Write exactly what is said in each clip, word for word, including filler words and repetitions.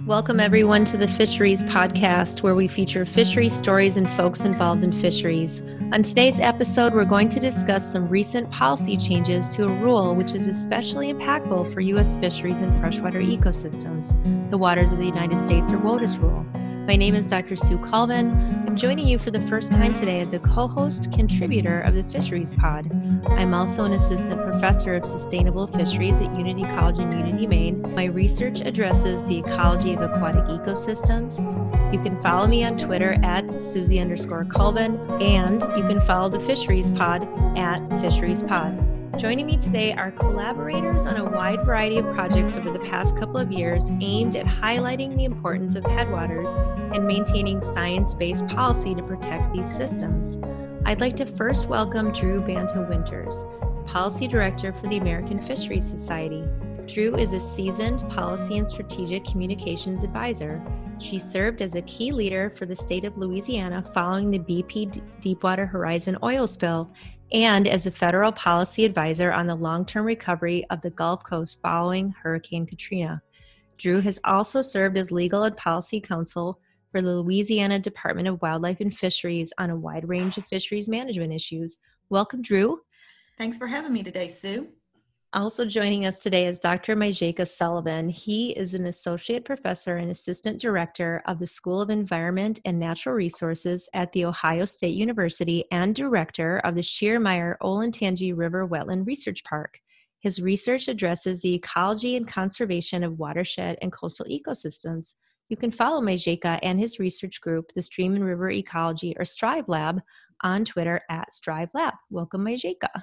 Welcome everyone to the Fisheries Podcast, where we feature fisheries stories and folks involved in fisheries. On today's episode, we're going to discuss some recent policy changes to a rule which is especially impactful for U S fisheries and freshwater ecosystems, the Waters of the United States, or WOTUS Rule. My name is Doctor Sue Colvin. I'm joining you for the first time today as a co-host contributor of the Fisheries Pod. I'm also an assistant professor of sustainable fisheries at Unity College in Unity, Maine. My research addresses the ecology of aquatic ecosystems. You can follow me on Twitter at Susie underscore Colvin, and you can follow the Fisheries Pod at Fisheries Pod. Joining me today are collaborators on a wide variety of projects over the past couple of years aimed at highlighting the importance of headwaters and maintaining science-based policy to protect these systems. I'd like to first welcome Drew Banta Winters, Policy Director for the American Fisheries Society. Drew is a seasoned policy and strategic communications advisor. She served as a key leader for the state of Louisiana following the B P Deepwater Horizon oil spill, and as a federal policy advisor on the long-term recovery of the Gulf Coast following Hurricane Katrina. Drew has also served as legal and policy counsel for the Louisiana Department of Wildlife and Fisheries on a wide range of fisheries management issues. Welcome, Drew. Thanks for having me today, Sue. Also joining us today is Doctor Myjaka Sullivan. He is an associate professor and assistant director of the School of Environment and Natural Resources at The Ohio State University and director of the Schiermeier-Olentangy River Wetland Research Park. His research addresses the ecology and conservation of watershed and coastal ecosystems. You can follow Myjaka and his research group, the Stream and River Ecology, or STRIVE Lab, on Twitter at STRIVE Lab. Welcome, Myjaka.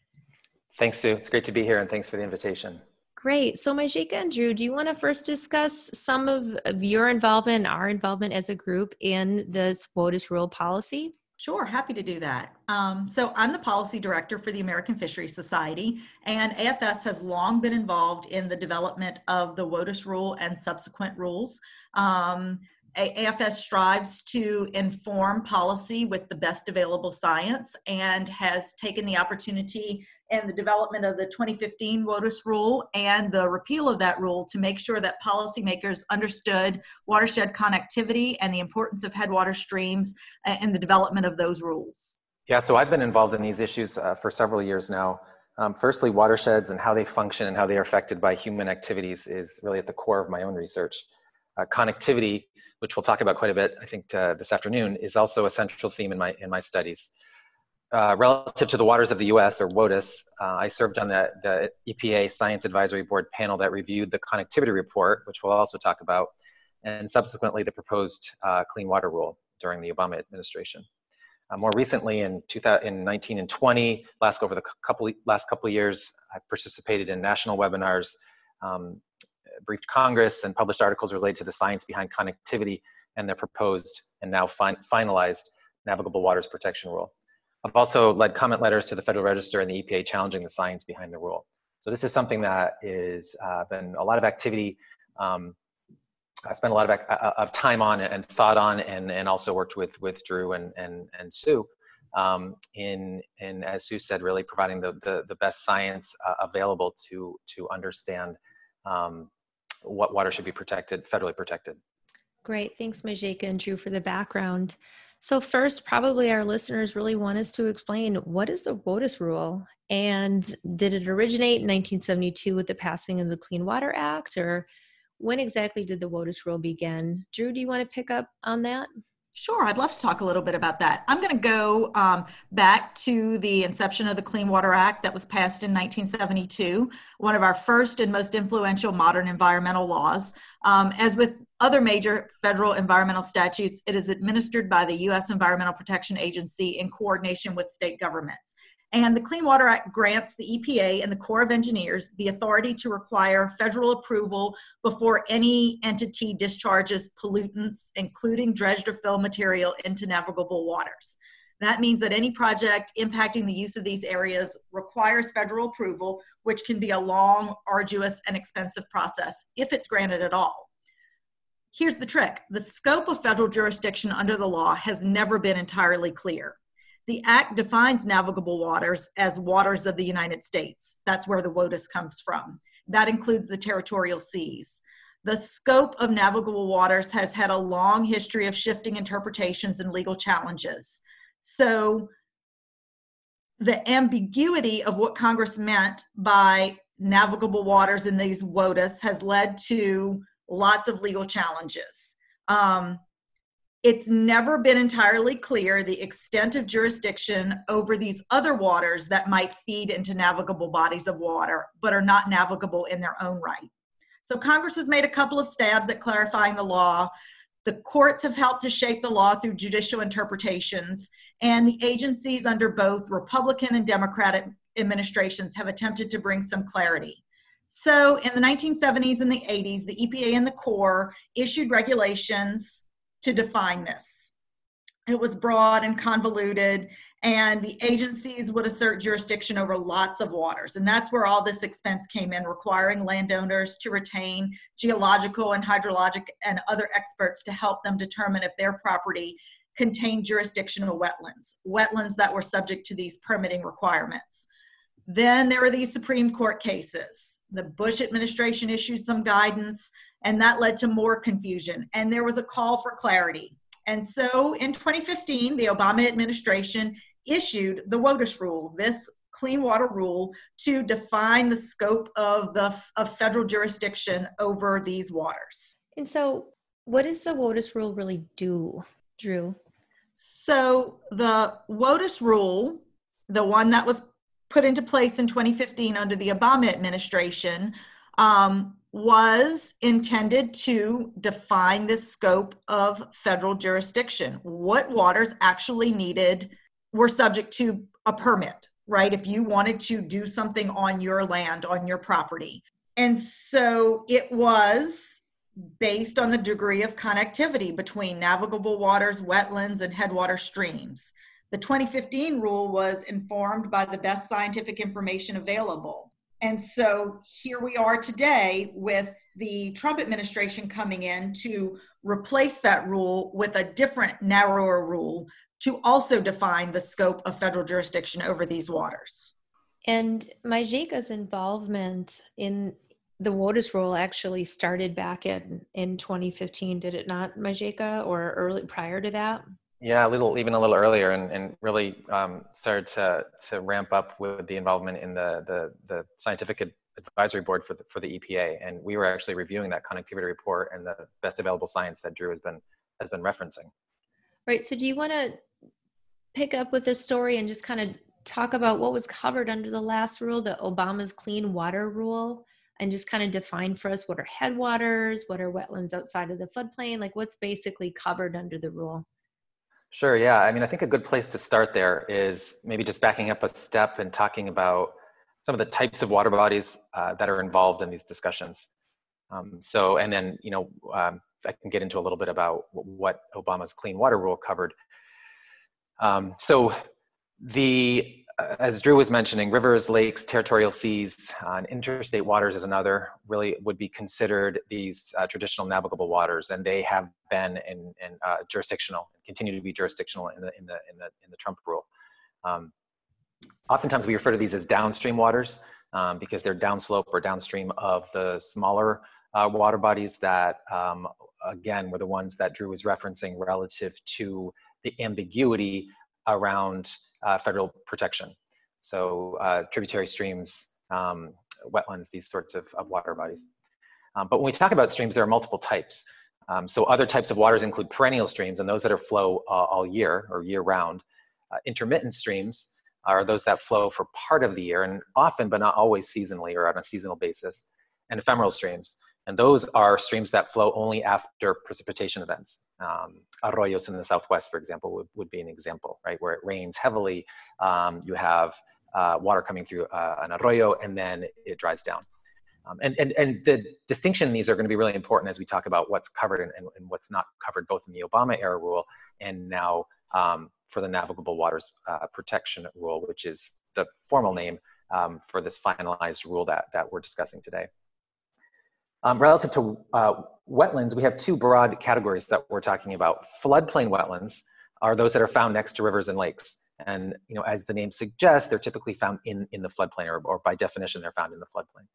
Thanks, Sue. It's great to be here, and thanks for the invitation. Great. So Myjaka and Drew, do you want to first discuss some of, of your involvement and our involvement as a group in this WOTUS rule policy? Sure, happy to do that. Um, so I'm the policy director for the American Fisheries Society, and A F S has long been involved in the development of the WOTUS rule and subsequent rules. Um, A F S strives to inform policy with the best available science and has taken the opportunity in the development of the twenty fifteen WOTUS rule and the repeal of that rule to make sure that policymakers understood watershed connectivity and the importance of headwater streams in the development of those rules. Yeah, so I've been involved in these issues uh, for several years now. Um, firstly, watersheds and how they function and how they are affected by human activities is really at the core of my own research. Uh, connectivity, which we'll talk about quite a bit, I think, uh, this afternoon, is also a central theme in my in my studies. Uh, relative to the waters of the U S, or WOTUS, uh, I served on the, the E P A Science Advisory Board panel that reviewed the connectivity report, which we'll also talk about, and subsequently the proposed uh, Clean Water Rule during the Obama administration. Uh, more recently, in, two thousand nineteen and twenty, last over the couple last couple of years, I participated in national webinars, um, briefed Congress, and published articles related to the science behind connectivity and the proposed and now fin finalized Navigable Waters Protection Rule. I've also led comment letters to the Federal Register and the E P A challenging the science behind the rule. So this is something that is uh, been a lot of activity. Um, I spent a lot of, of time on and thought on, and, and also worked with, with Drew and, and, and Sue um, in, in, as Sue said, really providing the, the, the best science uh, available to, to understand um, what water should be protected, federally protected. Great. Thanks, Myjaka and Drew, for the background. So first, probably our listeners really want us to explain, what is the WOTUS rule? And did it originate in nineteen seventy-two with the passing of the Clean Water Act, or when exactly did the WOTUS rule begin? Drew, do you want to pick up on that? Sure, I'd love to talk a little bit about that. I'm going to go um, back to the inception of the Clean Water Act that was passed in nineteen seventy-two, one of our first and most influential modern environmental laws. Um, as with other major federal environmental statutes, it is administered by the U S Environmental Protection Agency in coordination with state governments. And the Clean Water Act grants the E P A and the Corps of Engineers the authority to require federal approval before any entity discharges pollutants, including dredged or fill material, into navigable waters. That means that any project impacting the use of these areas requires federal approval, which can be a long, arduous, and expensive process if it's granted at all. Here's the trick. The scope of federal jurisdiction under the law has never been entirely clear. The Act defines navigable waters as waters of the United States. That's where the WOTUS comes from. That includes the territorial seas. the scope of navigable waters has had a long history of shifting interpretations and legal challenges. So the ambiguity of what Congress meant by navigable waters in these WOTUS has led to lots of legal challenges. Um, it's never been entirely clear the extent of jurisdiction over these other waters that might feed into navigable bodies of water, but are not navigable in their own right. So Congress has made a couple of stabs at clarifying the law. The courts have helped to shape the law through judicial interpretations, and the agencies under both Republican and Democratic administrations have attempted to bring some clarity. So in the nineteen seventies and the eighties, the E P A and the Corps issued regulations to define this. It was broad and convoluted, and the agencies would assert jurisdiction over lots of waters. And that's where all this expense came in, requiring landowners to retain geological and hydrologic and other experts to help them determine if their property contained jurisdictional wetlands, wetlands that were subject to these permitting requirements. Then there were these Supreme Court cases. The Bush administration issued some guidance, and that led to more confusion. And there was a call for clarity. And so in twenty fifteen, the Obama administration issued the WOTUS rule, this clean water rule, to define the scope of the of federal jurisdiction over these waters. And so what does the WOTUS rule really do, Drew? So the WOTUS rule, the one that was put into place in twenty fifteen under the Obama administration, um, was intended to define the scope of federal jurisdiction. What waters actually needed, were subject to a permit, right? If you wanted to do something on your land, on your property. And so it was based on the degree of connectivity between navigable waters, wetlands, and headwater streams. The twenty fifteen rule was informed by the best scientific information available. And so here we are today with the Trump administration coming in to replace that rule with a different, narrower rule to also define the scope of federal jurisdiction over these waters. And MIJCA's involvement in the WOTUS rule actually started back in, in twenty fifteen, did it not, MIJCA, or early prior to that? Yeah, a little, even a little earlier, and, and really um, started to to ramp up with the involvement in the the, the scientific ad- advisory board for the, for the E P A, and we were actually reviewing that connectivity report and the best available science that Drew has been has been referencing. Right. So, do you want to pick up with this story and just kind of talk about what was covered under the last rule, the Obama's Clean Water Rule, and just kind of define for us what are headwaters, what are wetlands outside of the floodplain, like what's basically covered under the rule? Sure, yeah. I mean, I think a good place to start there is maybe just backing up a step and talking about some of the types of water bodies uh, that are involved in these discussions. Um, so, and then, you know, um, I can get into a little bit about what Obama's Clean Water Rule covered. Um, so the, uh, as Drew was mentioning, rivers, lakes, territorial seas, uh, and interstate waters is another, really would be considered these uh, traditional navigable waters, and they have been in, in uh, jurisdictional, and continue to be jurisdictional in the in the in the in the Trump rule. Um, oftentimes we refer to these as downstream waters um, because they're downslope or downstream of the smaller uh, water bodies that, um, again, were the ones that Drew was referencing relative to the ambiguity around uh, federal protection. So uh, tributary streams, um, wetlands, these sorts of, of water bodies. Um, but when we talk about streams, there are multiple types. Um, so other types of waters include perennial streams, and those that are flow uh, all year or year round. Uh, intermittent streams are those that flow for part of the year, and often, but not always seasonally or on a seasonal basis. And ephemeral streams. And those are streams that flow only after precipitation events. Um, arroyos in the Southwest, for example, would, would be an example, right? Where it rains heavily, um, you have uh, water coming through uh, an arroyo, and then it dries down. Um, and, and, and the distinction in these are going to be really important as we talk about what's covered and, and, and what's not covered, both in the Obama era rule and now um, for the Navigable Waters uh, Protection Rule, which is the formal name um, for this finalized rule that, that we're discussing today. Um, relative to uh, wetlands, we have two broad categories that we're talking about. Floodplain wetlands are those that are found next to rivers and lakes. And, you know, as the name suggests, they're typically found in, in the floodplain, or, or by definition, they're found in the floodplain.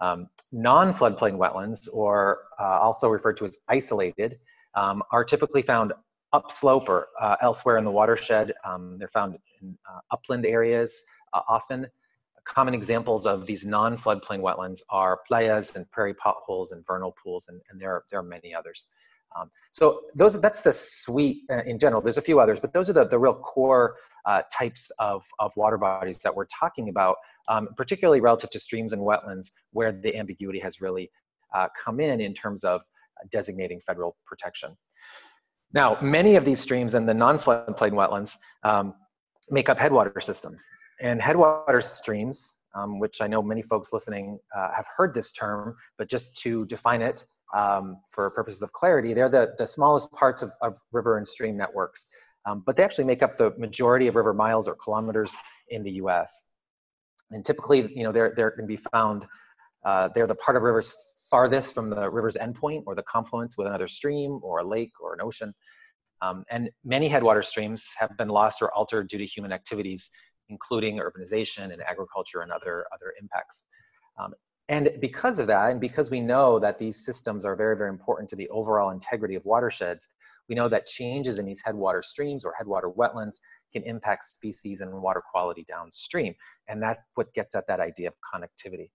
Um, non-floodplain wetlands, or uh, also referred to as isolated, um, are typically found upslope or uh, elsewhere in the watershed. Um, they're found in uh, upland areas uh, often. Common examples of these non-floodplain wetlands are playas and prairie potholes and vernal pools, and, and there, are, there are many others. Um, so those, that's the suite uh, in general. There's a few others, but those are the, the real core uh, types of, of water bodies that we're talking about, um, particularly relative to streams and wetlands, where the ambiguity has really uh, come in in terms of designating federal protection. Now, many of these streams and the non-floodplain wetlands um, make up headwater systems. And headwater streams, um, which I know many folks listening uh, have heard this term, but just to define it um, for purposes of clarity, they're the, the smallest parts of, of river and stream networks, um, but they actually make up the majority of river miles or kilometers in the U S. And typically, you know, they're, they're going to be found, uh, they're the part of rivers farthest from the river's endpoint or the confluence with another stream or a lake or an ocean. Um, and many headwater streams have been lost or altered due to human activities, including urbanization and agriculture and other, other impacts. Um, and because of that, and because we know that these systems are very, very important to the overall integrity of watersheds, we know that changes in these headwater streams or headwater wetlands can impact species and water quality downstream. And that's what gets at that idea of connectivity.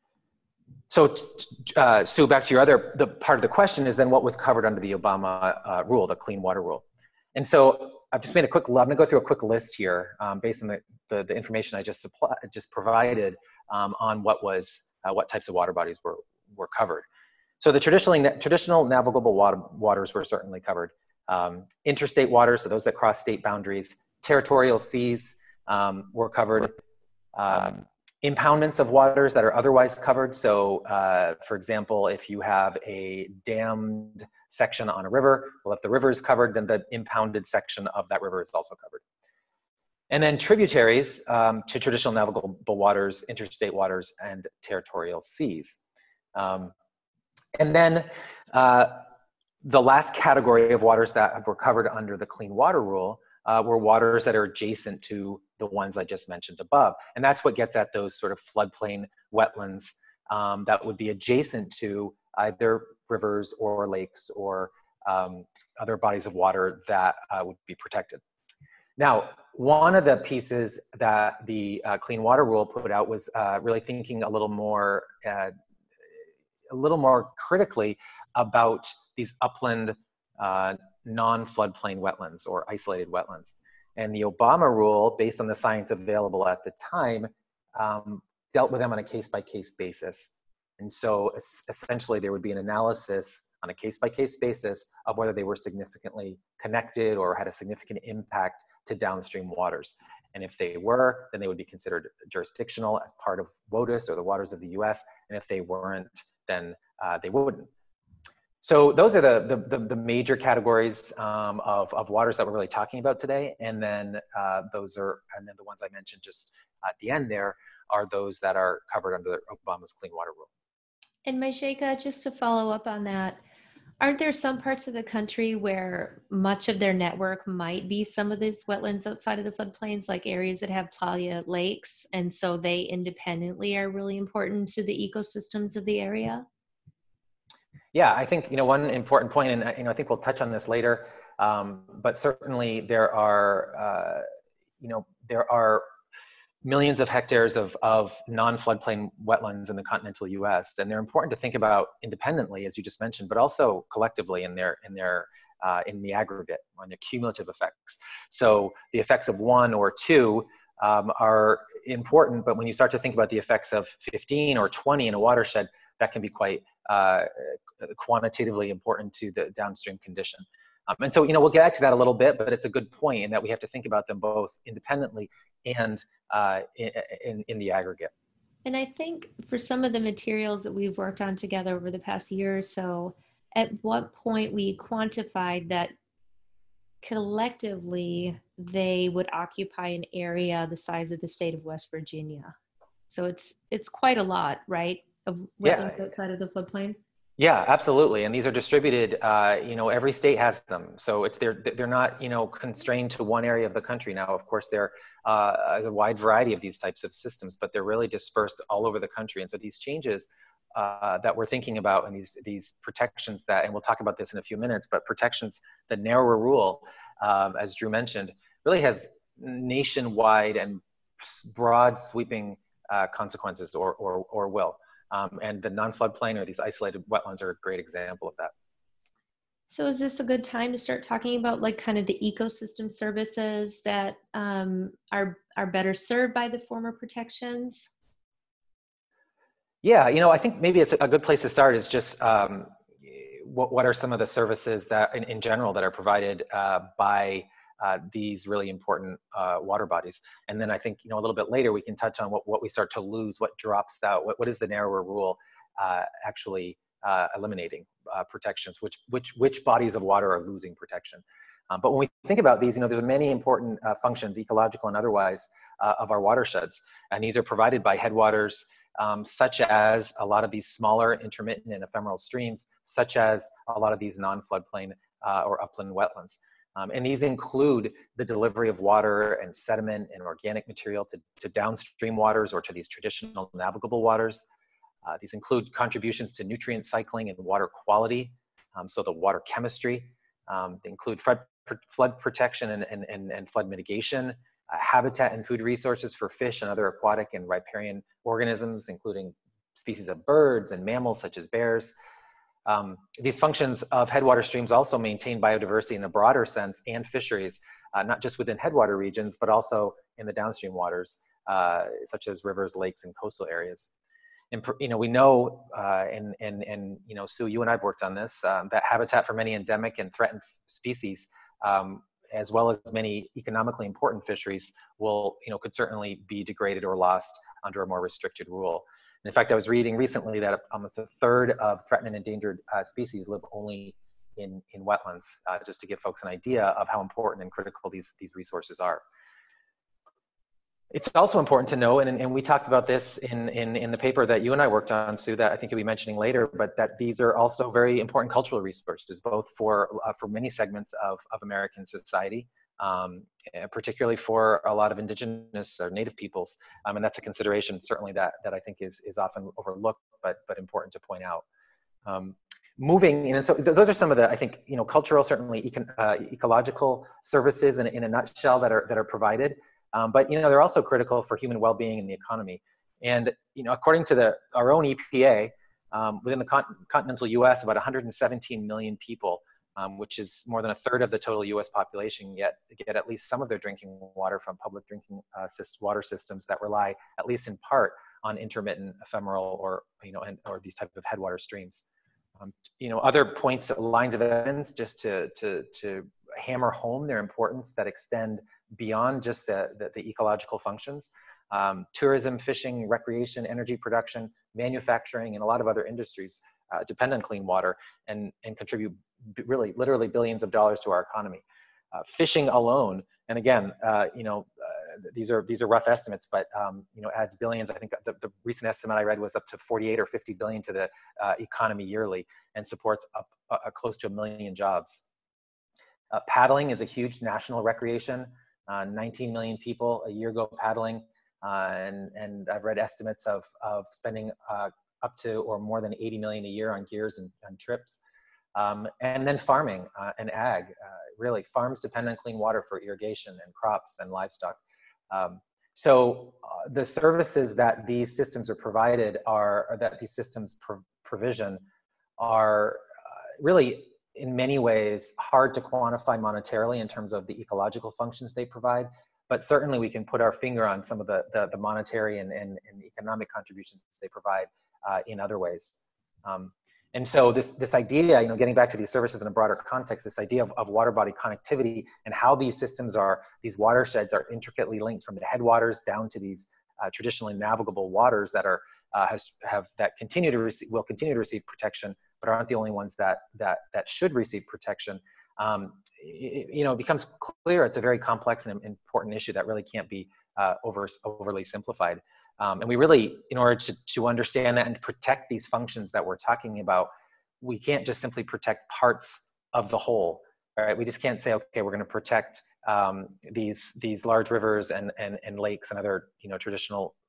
So, uh, Sue, back to your other, the part of the question is then what was covered under the Obama uh, rule, the Clean Water Rule. And so I've just made a quick, I'm gonna go through a quick list here um, based on the, the, the information I just, supply, just provided um, on what was, uh, what types of water bodies were, were covered. So the traditionally, traditional navigable water, waters were certainly covered. Um, interstate waters, so those that cross state boundaries, territorial seas um, were covered. Um, impoundments of waters that are otherwise covered. So uh, for example, if you have a dammed section on a river, well, if the river is covered, then the impounded section of that river is also covered. And then tributaries um, to traditional navigable waters, interstate waters, and territorial seas. Um, and then uh, the last category of waters that were covered under the Clean Water Rule uh, were waters that are adjacent to the ones I just mentioned above. And that's what gets at those sort of floodplain wetlands um, that would be adjacent to either rivers or lakes or um, other bodies of water that uh, would be protected. Now, one of the pieces that the uh, Clean Water Rule put out was uh, really thinking a little more, uh, a little more critically about these upland uh, non-floodplain wetlands or isolated wetlands. And the Obama rule, based on the science available at the time, um, dealt with them on a case-by-case basis. And so es essentially there would be an analysis on a case-by-case basis of whether they were significantly connected or had a significant impact to downstream waters. And if they were, then they would be considered jurisdictional as part of WOTUS or the waters of the U S. And if they weren't, then uh, they wouldn't. So those are the, the, the, the major categories um, of, of waters that we're really talking about today. And then uh, those are, and then the ones I mentioned just at the end there are those that are covered under Obama's Clean Water Rule. And Mysheka, just to follow up on that, aren't there some parts of the country where much of their network might be some of these wetlands outside of the floodplains, like areas that have playa lakes, and so they independently are really important to the ecosystems of the area? Yeah, I think, you know, one important point, and you know, I think we'll touch on this later, um, but certainly there are, uh, you know, there are millions of hectares of, of non-floodplain wetlands in the continental U S, and they're important to think about independently, as you just mentioned, but also collectively in their, in their, uh, in the aggregate, on the cumulative effects. So the effects of one or two um, are important, but when you start to think about the effects of fifteen or twenty in a watershed, that can be quite uh, quantitatively important to the downstream condition. Um, and so, you know, we'll get to that a little bit, but it's a good point in that we have to think about them both independently and uh, in, in, in the aggregate. And I think for some of the materials that we've worked on together over the past year or so, at what point we quantified that collectively they would occupy an area the size of the state of West Virginia. So it's it's quite a lot, right, of wetlands yeah. outside of the floodplain? Yeah, absolutely. And these are distributed, uh, you know, every state has them. So it's, they're, they're not, you know, constrained to one area of the country. Now, of course, there uh, is a wide variety of these types of systems, but they're really dispersed all over the country. And so these changes uh, that we're thinking about and these, these protections that, and we'll talk about this in a few minutes, but protections, the narrower rule, um, as Drew mentioned, really has nationwide and broad sweeping uh, consequences or, or, or will. Um, and the non-floodplain or these isolated wetlands are a great example of that. So is this a good time to start talking about like kind of the ecosystem services that um, are, are better served by the former protections? Yeah, you know, I think maybe it's a good place to start is just um, what, what are some of the services that in, in general that are provided uh, by uh, these really important uh, water bodies. And then I think, you know, a little bit later we can touch on what, what we start to lose, what drops out, what, what is the narrower rule uh, actually uh, eliminating uh, protections, which, which, which bodies of water are losing protection. Um, but when we think about these, you know, there's many important uh, functions, ecological and otherwise, uh, of our watersheds. And these are provided by headwaters, Um, such as a lot of these smaller intermittent and ephemeral streams, such as a lot of these non-floodplain uh, or upland wetlands. Um, and these include the delivery of water and sediment and organic material to, to downstream waters or to these traditional navigable waters. Uh, these include contributions to nutrient cycling and water quality, um, so the water chemistry. Um, they include flood, flood protection and, and, and, and flood mitigation, Uh, habitat and food resources for fish and other aquatic and riparian organisms, including species of birds and mammals such as bears. Um, these functions of headwater streams also maintain biodiversity in a broader sense and fisheries, uh, not just within headwater regions, but also in the downstream waters, uh, such as rivers, lakes, and coastal areas. And, you know, we know, uh, and, and, and, you know, Sue, you and I've worked on this, um, that habitat for many endemic and threatened species, um, as well as many economically important fisheries will, you know, could certainly be degraded or lost under a more restricted rule. And in fact, I was reading recently that almost a third of threatened and endangered uh, species live only in, in wetlands, uh, just to give folks an idea of how important and critical these, these resources are. It's also important to know, and, and we talked about this in, in, in the paper that you and I worked on, Sue, that I think you'll be mentioning later, but that these are also very important cultural resources, both for, uh, for many segments of, of American society, um, particularly for a lot of indigenous or native peoples. Um, and that's a consideration certainly that, that I think is, is often overlooked, but, but important to point out. Um, moving, and so those are some of the, I think, you know, cultural, certainly econ, uh, ecological services in, in a nutshell that are, that are provided. Um, but, you know, they're also critical for human well-being and the economy. And, you know, according to the, our own E P A, um, within the con continental U S, about one hundred seventeen million people, um, which is more than a third of the total U S population, yet get at least some of their drinking water from public drinking uh, water systems that rely, at least in part, on intermittent, ephemeral, or, you know, and, or these type of headwater streams. Um, you know, other points, lines of evidence, just to, to, to hammer home their importance that extend beyond just the, the, the ecological functions. Um, tourism, fishing, recreation, energy production, manufacturing, and a lot of other industries uh, depend on clean water and, and contribute really, literally billions of dollars to our economy. Uh, fishing alone, and again, uh, you know, uh, these are these are rough estimates, but um, you know, adds billions. I think the, the recent estimate I read was up to forty-eight or fifty billion to the uh, economy yearly, and supports up uh, close to a million jobs. Uh, paddling is a huge national recreation. Uh, nineteen million people a year go paddling, uh, and and I've read estimates of of spending uh, up to or more than eighty million a year on gears and, and trips. Um, and then farming uh, and ag. Uh, really, farms depend on clean water for irrigation and crops and livestock. Um, so uh, the services that these systems are provided are, or that these systems pro provision are uh, really, in many ways, hard to quantify monetarily in terms of the ecological functions they provide, but certainly we can put our finger on some of the, the, the monetary and, and, and economic contributions they provide uh, in other ways. Um, and so this, this idea, you know, getting back to these services in a broader context, this idea of, of water body connectivity and how these systems are, these watersheds are intricately linked from the headwaters down to these uh, traditionally navigable waters that are, uh, has, have, that continue to receive, will continue to receive protection, but aren't the only ones that, that, that should receive protection. Um, it, you know, it becomes clear it's a very complex and important issue that really can't be uh, over, overly simplified. Um, and we really, in order to, to understand that and protect these functions that we're talking about, we can't just simply protect parts of the whole, right? We just can't say, okay, we're going to protect um, these, these large rivers and, and, and lakes and other, you know, traditional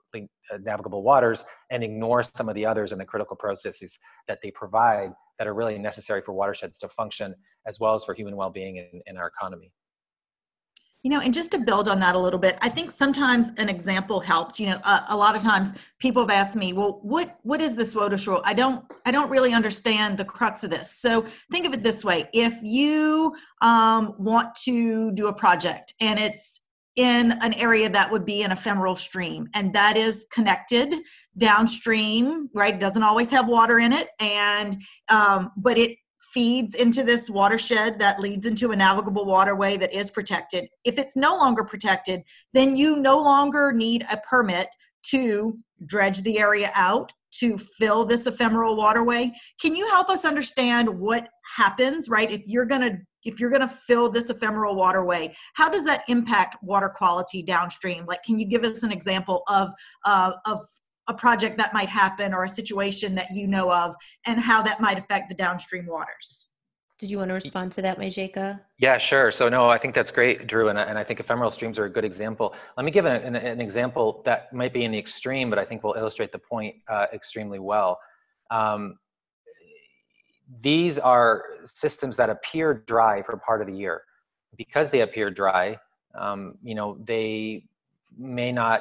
navigable waters and ignore some of the others and the critical processes that they provide that are really necessary for watersheds to function, as well as for human well-being in, in our economy. You know, and just to build on that a little bit, I think sometimes an example helps. You know, a, a lot of times people have asked me, well, what what is this WOTUS rule? I don't I don't really understand the crux of this. So think of it this way. If you um, want to do a project and it's in an area that would be an ephemeral stream, and that is connected downstream, right? It doesn't always have water in it, and um, but it feeds into this watershed that leads into a navigable waterway that is protected. If it's no longer protected, then you no longer need a permit to dredge the area out to fill this ephemeral waterway. Can you help us understand what happens, right? If you're going to if you're going to fill this ephemeral waterway, how does that impact water quality downstream? Like, can you give us an example of uh, of a project that might happen or a situation that you know of and how that might affect the downstream waters? Did you want to respond to that, Majeka? Yeah, sure. So no, I think that's great, Drew. And I, and I think ephemeral streams are a good example. Let me give an, an, an example that might be in the extreme, but I think will illustrate the point uh, extremely well. Um, these are systems that appear dry for part of the year. Because they appear dry, um, you know, they may not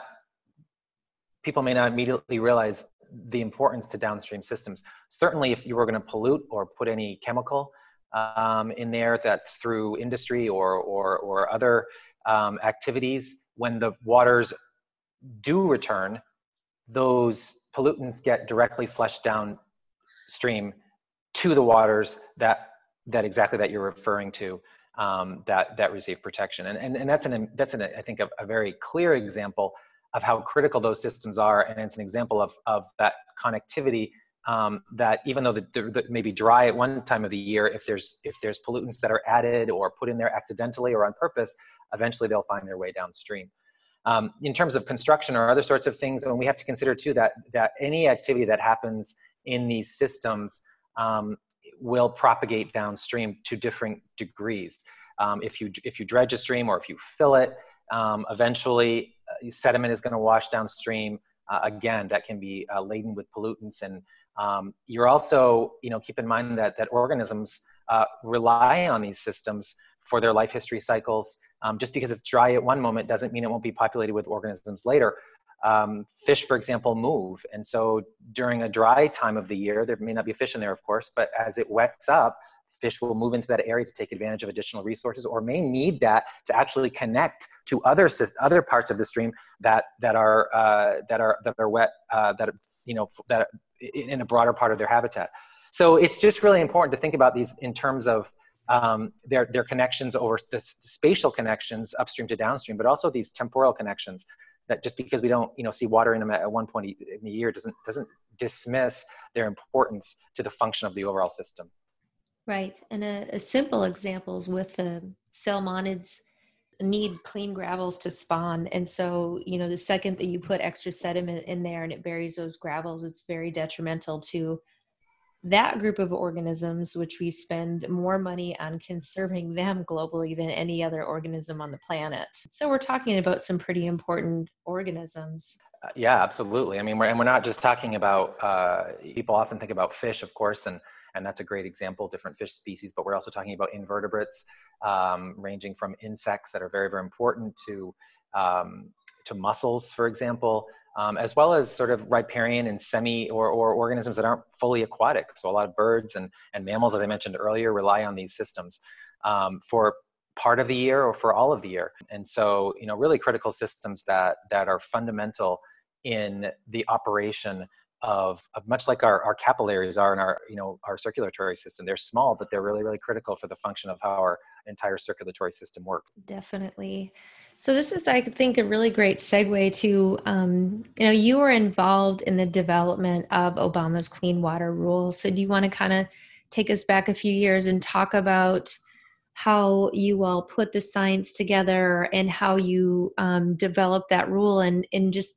people may not immediately realize the importance to downstream systems. Certainly, if you were going to pollute or put any chemical um, in there that's through industry or, or, or other um, activities, when the waters do return, those pollutants get directly flushed downstream to the waters that, that exactly that you're referring to, um, that, that receive protection. And, and, and that's, an, that's an, I think, a, a very clear example of how critical those systems are, and it's an example of, of that connectivity um, that even though the, the, the may be dry at one time of the year, if there's if there's pollutants that are added or put in there accidentally or on purpose, eventually they'll find their way downstream. Um, in terms of construction or other sorts of things, and we have to consider too that that any activity that happens in these systems um, will propagate downstream to different degrees. Um, if you if you dredge a stream or if you fill it, um, eventually Uh, sediment is going to wash downstream. Uh, again, that can be uh, laden with pollutants. And um, you're also, you know, keep in mind that, that organisms uh, rely on these systems for their life history cycles. Um, just because it's dry at one moment doesn't mean it won't be populated with organisms later. Um, fish, for example, move. And so during a dry time of the year, there may not be fish in there, of course, but as it wets up, fish will move into that area to take advantage of additional resources, or may need that to actually connect to other other parts of the stream that that are uh, that are that are wet, uh, that you know that are in a broader part of their habitat. So it's just really important to think about these in terms of um, their their connections over the spatial connections upstream to downstream, but also these temporal connections. That just because we don't you know see water in them at one point in the year doesn't doesn't dismiss their importance to the function of the overall system. Right. And a, a simple examples with the salmonids need clean gravels to spawn. And so, you know, the second that you put extra sediment in there and it buries those gravels, it's very detrimental to that group of organisms, which we spend more money on conserving them globally than any other organism on the planet. So we're talking about some pretty important organisms. Uh, yeah, absolutely. I mean, we're, and we're not just talking about, uh, people often think about fish, of course, and And that's a great example, different fish species, but we're also talking about invertebrates, um, ranging from insects that are very, very important to, um, to mussels, for example, um, as well as sort of riparian and semi or, or organisms that aren't fully aquatic. So a lot of birds and, and mammals, as I mentioned earlier, rely on these systems um, for part of the year or for all of the year. And so, you know, really critical systems that, that are fundamental in the operation Of, of much like our, our capillaries are in our, you know, our circulatory system. They're small, but they're really, really critical for the function of how our entire circulatory system works. Definitely. So this is, I think, a really great segue to, um, you know, you were involved in the development of Obama's Clean Water Rule. So do you want to kind of take us back a few years and talk about how you all put the science together and how you um, developed that rule and, and just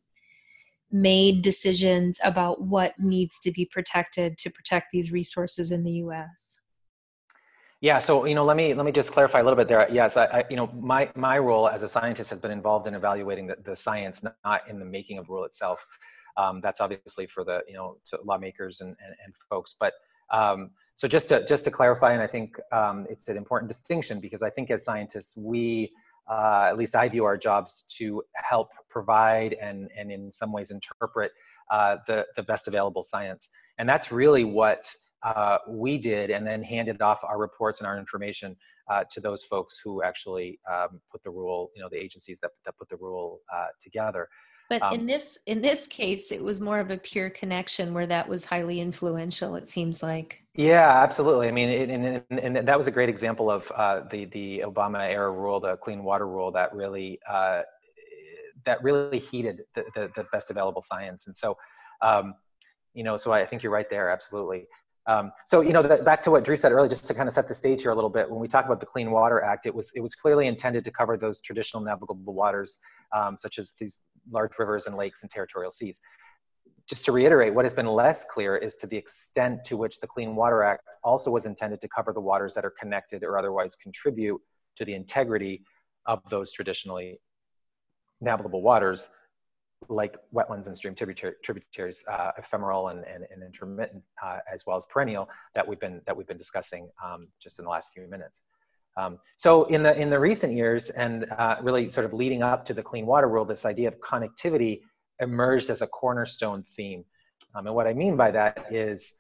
made decisions about what needs to be protected to protect these resources in the U S? Yeah, so you know, let me let me just clarify a little bit there. Yes, I, I you know, my my role as a scientist has been involved in evaluating the, the science, not in the making of rule itself. Um, that's obviously for the you know to lawmakers and and, and folks. But um, so just to just to clarify, and I think um, it's an important distinction because I think as scientists we uh, at least I view our jobs to help provide and and in some ways interpret uh, the the best available science, and that's really what Uh, we did, and then handed off our reports and our information uh, to those folks who actually um, put the rule, you know, the agencies that, that put the rule uh, together. But Um, in this in this case, it was more of a pure connection where that was highly influential, it seems like. yeah, absolutely. I mean, it, and, and, and that was a great example of uh, the the Obama era rule, the Clean Water Rule, that really uh, that really heated the, the, the best available science. And so, um, you know, so I think you're right there, absolutely. Um, so, you know, the, back to what Drew said earlier, just to kind of set the stage here a little bit, when we talk about the Clean Water Act, it was, it was clearly intended to cover those traditional navigable waters, um, such as these large rivers and lakes and territorial seas. Just to reiterate, what has been less clear is to the extent to which the Clean Water Act also was intended to cover the waters that are connected or otherwise contribute to the integrity of those traditionally navigable waters, like wetlands and stream tributary, tributaries, uh, ephemeral and, and, and intermittent, uh, as well as perennial, that we've been that we've been discussing um, just in the last few minutes. Um, so in the in the recent years, and uh, really sort of leading up to the Clean Water Rule, this idea of connectivity emerged as a cornerstone theme. Um, and what I mean by that is,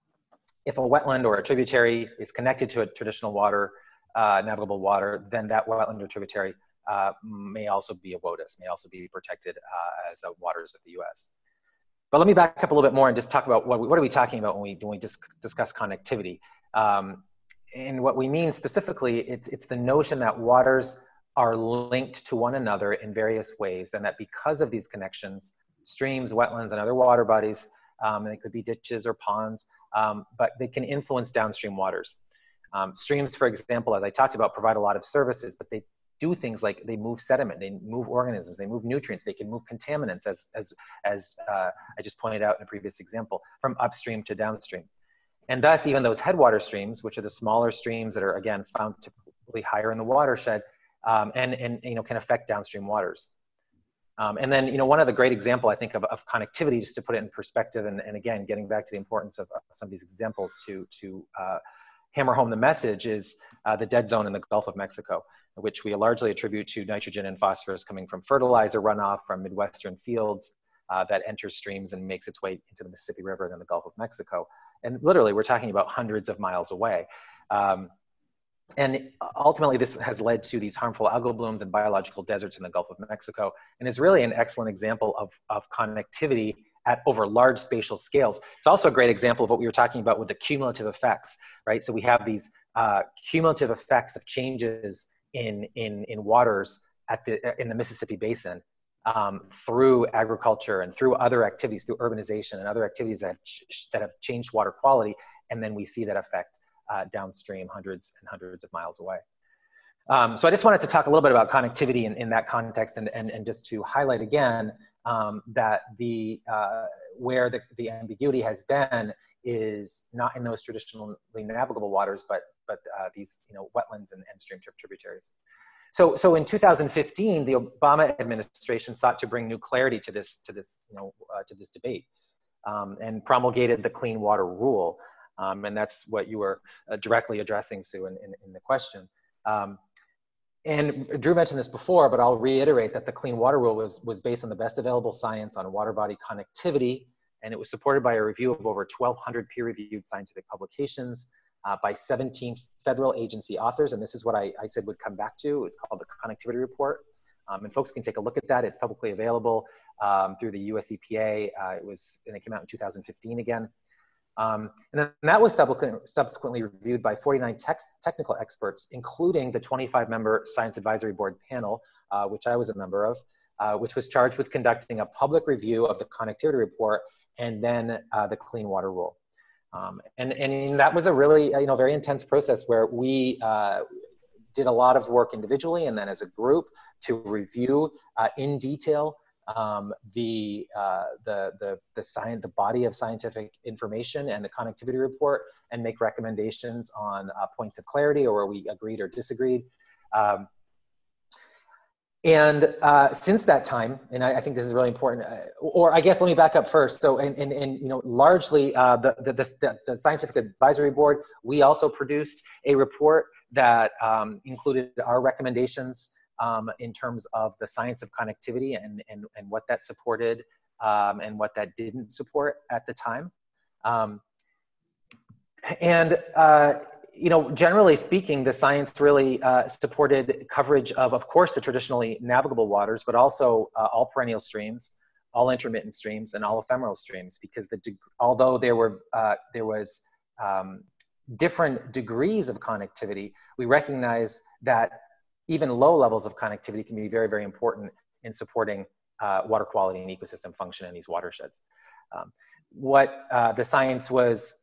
if a wetland or a tributary is connected to a traditional water, uh, navigable water, then that wetland or tributary Uh, may also be a WOTUS, may also be protected uh, as a waters of the U S. But let me back up a little bit more and just talk about what, we, what are we talking about when we, when we dis discuss connectivity. Um, and what we mean specifically, it's, it's the notion that waters are linked to one another in various ways, and that because of these connections, streams, wetlands, and other water bodies, um, and it could be ditches or ponds, um, but they can influence downstream waters. Um, streams, for example, as I talked about, provide a lot of services, but they do things like they move sediment, they move organisms, they move nutrients, they can move contaminants, as, as, as uh, I just pointed out in a previous example, from upstream to downstream. And thus, even those headwater streams, which are the smaller streams that are, again, found typically higher in the watershed, um, and, and you know, can affect downstream waters. Um, and then, you know, one of the great example, I think, of, of connectivity, just to put it in perspective, and, and again, getting back to the importance of some of these examples to, to uh, hammer home the message, is uh, the dead zone in the Gulf of Mexico, which we largely attribute to nitrogen and phosphorus coming from fertilizer runoff from Midwestern fields uh, that enters streams and makes its way into the Mississippi River and then the Gulf of Mexico. And literally, we're talking about hundreds of miles away. Um, and ultimately, this has led to these harmful algal blooms and biological deserts in the Gulf of Mexico, and is really an excellent example of, of connectivity at over large spatial scales. It's also a great example of what we were talking about with the cumulative effects, right? So we have these uh, cumulative effects of changes in, in, in waters at the, in the Mississippi Basin um, through agriculture and through other activities, through urbanization and other activities that have, that have changed water quality. And then we see that effect uh, downstream hundreds and hundreds of miles away. Um, so I just wanted to talk a little bit about connectivity in, in that context, and, and, and just to highlight again um, that the, uh, where the, the ambiguity has been is not in those traditionally navigable waters, but but uh, these you know wetlands and, and stream tributaries. So so in two thousand fifteen, the Obama administration sought to bring new clarity to this to this you know uh, to this debate, um, and promulgated the Clean Water Rule, um, and that's what you were uh, directly addressing, Sue, in, in, in the question. Um, and Drew mentioned this before, but I'll reiterate that the Clean Water Rule was was based on the best available science on water body connectivity, and it was supported by a review of over twelve hundred peer-reviewed scientific publications uh, by seventeen federal agency authors. And this is what I, I said would come back to. It's called the Connectivity Report. Um, and folks can take a look at that. It's publicly available um, through the U S E P A. Uh, it was, and it came out in two thousand fifteen again. Um, and then that was subsequently reviewed by forty-nine tex technical experts, including the twenty-five member Science Advisory Board panel, uh, which I was a member of, uh, which was charged with conducting a public review of the Connectivity Report and then uh, the Clean Water Rule. Um, and, and that was a really, you know, very intense process where we uh, did a lot of work individually and then as a group to review uh, in detail um, the, uh, the, the, the, science, the body of scientific information and the Connectivity Report, and make recommendations on uh, points of clarity or where we agreed or disagreed. Um, and uh, since that time, and I, I think this is really important, uh, or I guess let me back up first. So, in, in, in you know, largely uh, the, the, the, the Scientific Advisory Board, we also produced a report that um, included our recommendations um, in terms of the science of connectivity and, and, and what that supported um, and what that didn't support at the time. Um, and, uh, you know, generally speaking, the science really uh, supported coverage of, of course, the traditionally navigable waters, but also uh, all perennial streams, all intermittent streams, and all ephemeral streams, because the although there were uh, there was um, different degrees of connectivity, we recognize that even low levels of connectivity can be very, very important in supporting uh, water quality and ecosystem function in these watersheds. Um, what uh, the science was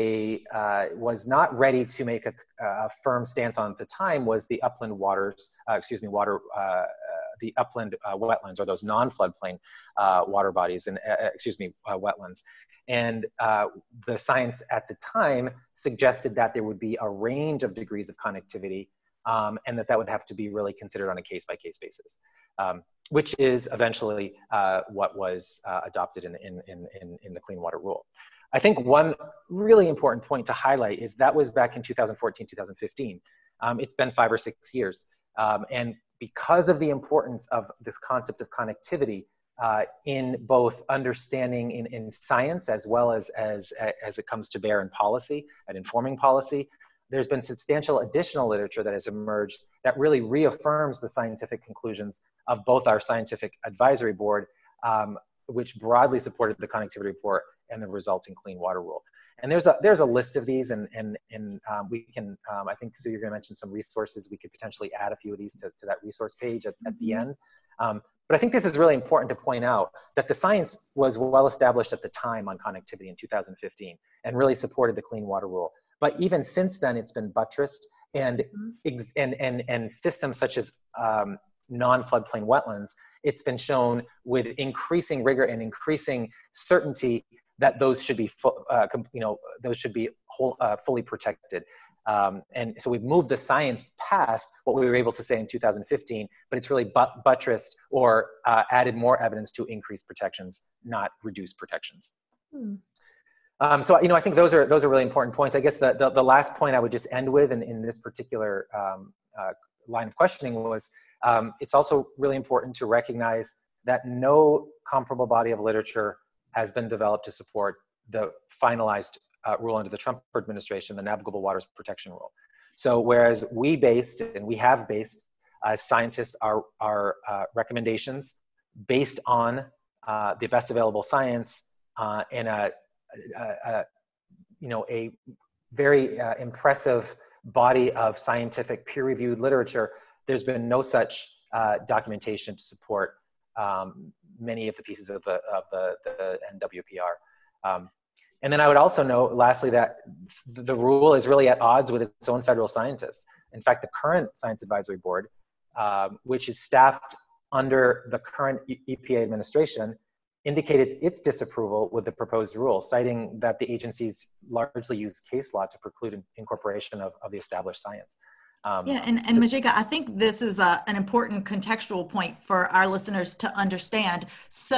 a uh, was not ready to make a, a firm stance on at the time was the upland waters, uh, excuse me, water, uh, uh, the upland uh, wetlands, or those non-floodplain uh, water bodies, and uh, excuse me, uh, wetlands. And uh, the science at the time suggested that there would be a range of degrees of connectivity, um, and that that would have to be really considered on a case-by-case basis, um, which is eventually uh, what was uh, adopted in, in, in, in the Clean Water Rule. I think one really important point to highlight is that was back in two thousand fourteen, two thousand fifteen. Um, it's been five or six years. Um, and because of the importance of this concept of connectivity, Uh, in both understanding in, in science as well as, as, as it comes to bear in policy and informing policy, there's been substantial additional literature that has emerged that really reaffirms the scientific conclusions of both our Scientific Advisory Board, um, which broadly supported the connectivity report and the resulting Clean Water Rule. And there's a, there's a list of these, and, and, and um, we can, um, I think, Sue, you're gonna mention some resources. We could potentially add a few of these to, to that resource page at, at the end. Um, But I think this is really important to point out that the science was well established at the time on connectivity in two thousand fifteen and really supported the Clean Water Rule. But even since then, it's been buttressed, and, and, and, and systems such as um, non-floodplain wetlands, it's been shown with increasing rigor and increasing certainty that those should be, uh, you know, those should be whole, uh, fully protected. Um, and so we've moved the science past what we were able to say in two thousand fifteen, but it's really but buttressed or uh, added more evidence to increase protections, not reduce protections. Hmm. Um, so, you know, I think those are, those are really important points. I guess the, the, the last point I would just end with in, in this particular um, uh, line of questioning was, um, it's also really important to recognize that no comparable body of literature has been developed to support the finalized Uh, rule under the Trump administration, the Navigable Waters Protection Rule. So whereas we based, and we have based, as uh, scientists, our, our uh, recommendations based on uh, the best available science uh, and a, a, a, you know, a very uh, impressive body of scientific peer-reviewed literature, there's been no such uh, documentation to support um, many of the pieces of the, of the, the N W P R. Um, And then I would also note, lastly, that the rule is really at odds with its own federal scientists. In fact, the current Science Advisory Board, um, which is staffed under the current E P A administration, indicated its disapproval with the proposed rule, citing that the agencies largely use case law to preclude incorporation of, of the established science. Um, yeah, and, and Majika, I think this is a, an important contextual point for our listeners to understand. So,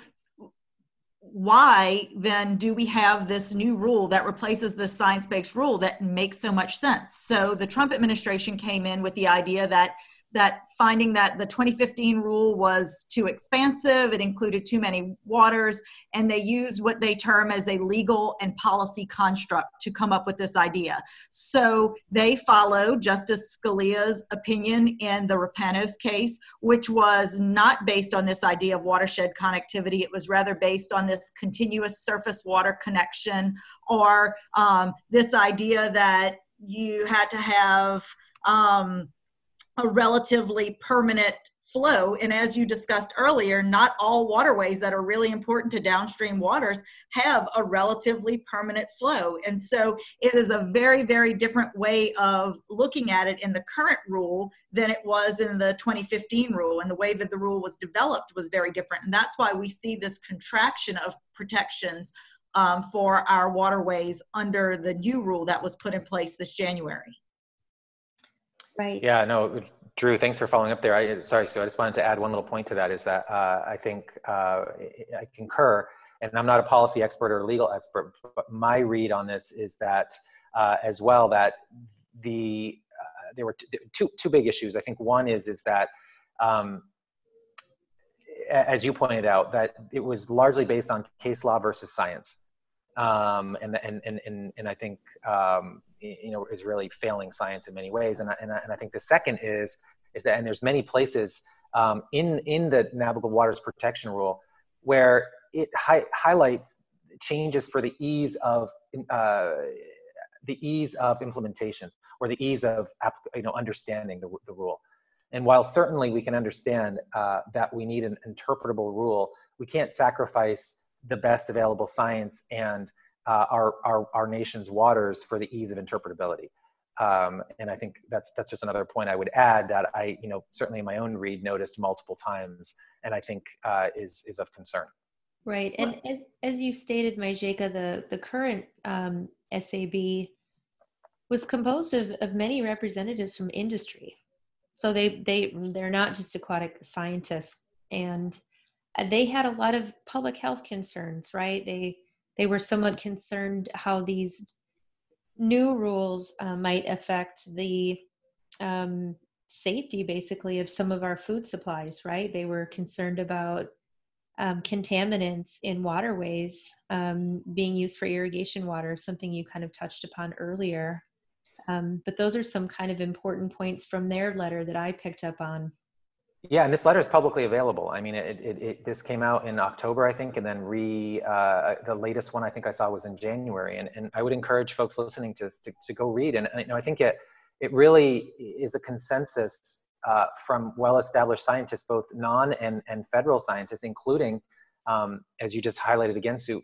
why then do we have this new rule that replaces the science-based rule that makes so much sense? So the Trump administration came in with the idea that that finding that the twenty fifteen rule was too expansive, it included too many waters, and they used what they term as a legal and policy construct to come up with this idea. So they followed Justice Scalia's opinion in the Rapanos case, which was not based on this idea of watershed connectivity. It was rather based on this continuous surface water connection, or um, this idea that you had to have um, a relatively permanent flow. And as you discussed earlier, not all waterways that are really important to downstream waters have a relatively permanent flow. And so it is a very, very different way of looking at it in the current rule than it was in the twenty fifteen rule. And the way that the rule was developed was very different. And that's why we see this contraction of protections um, for our waterways under the new rule that was put in place this January. Right. Yeah, no, Drew, thanks for following up there. I, sorry, Sue, I just wanted to add one little point to that is that uh, I think uh, I concur, and I'm not a policy expert or legal expert, but my read on this is that uh, as well, that the uh, there were t- two two big issues. I think one is is that um, as you pointed out, that it was largely based on case law versus science, um, and, and and and and I think um, you know is really failing science in many ways. And I, and I, and I think the second is is that, and there's many places um, in in the Navigable Waters Protection Rule where it hi- highlights changes for the ease of uh, the ease of implementation or the ease of you know understanding the the rule. And while certainly we can understand uh, that we need an interpretable rule, we can't sacrifice the best available science and uh, our, our, our nation's waters for the ease of interpretability. Um, and I think that's that's just another point I would add that I, you know, certainly in my own read noticed multiple times, and I think uh, is is of concern. Right, and as, as you stated, Majeka, the the current um, S A B was composed of, of many representatives from industry. So they, they, they're not just aquatic scientists, and they had a lot of public health concerns, right? They, they were somewhat concerned how these new rules uh, might affect the um, safety, basically, of some of our food supplies, right? They were concerned about um, contaminants in waterways um, being used for irrigation water, something you kind of touched upon earlier. Um, but those are some kind of important points from their letter that I picked up on. Yeah, and this letter is publicly available. I mean, it, it, it this came out in October, I think, and then re uh, the latest one I think I saw was in January. And, and I would encourage folks listening to, to to go read. And you know, I think it it really is a consensus uh, from well-established scientists, both non and and federal scientists, including, um, as you just highlighted again, Sue,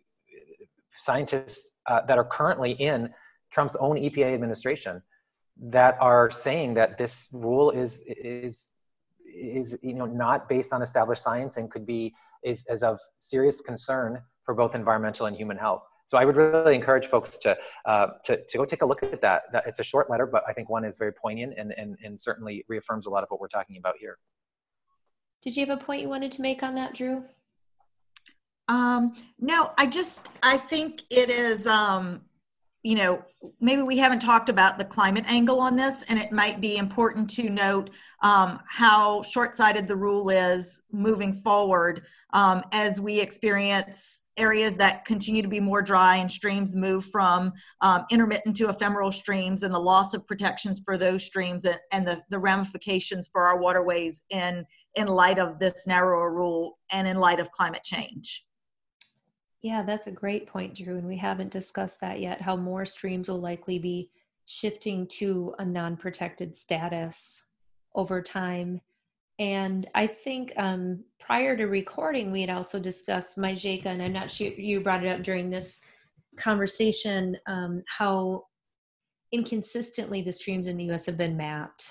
scientists uh, that are currently in Trump's own E P A administration that are saying that this rule is is is you know not based on established science and could be is, is of serious concern for both environmental and human health. So I would really encourage folks to uh, to to go take a look at that. That it's a short letter, but I think one is very poignant and and and certainly reaffirms a lot of what we're talking about here. Did you have a point you wanted to make on that, Drew? Um, no, I just I think it is. Um, you know, maybe we haven't talked about the climate angle on this, and it might be important to note um, how short-sighted the rule is moving forward um, as we experience areas that continue to be more dry and streams move from um, intermittent to ephemeral streams, and the loss of protections for those streams and, and the, the ramifications for our waterways in, in light of this narrower rule and in light of climate change. Yeah, that's a great point, Drew, and we haven't discussed that yet, how more streams will likely be shifting to a non-protected status over time. And I think um, prior to recording, we had also discussed, Majeka, and I'm not sure you brought it up during this conversation, um, how inconsistently the streams in the U S have been mapped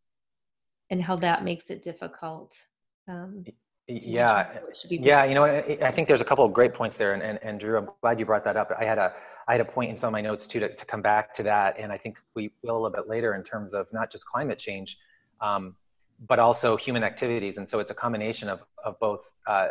and how that makes it difficult. Um, Yeah, yeah. You know, I, I think there's a couple of great points there, and, and and Drew, I'm glad you brought that up. I had a I had a point in some of my notes too to, to come back to that, and I think we will a little bit later in terms of not just climate change, um, but also human activities. And so it's a combination of of both uh,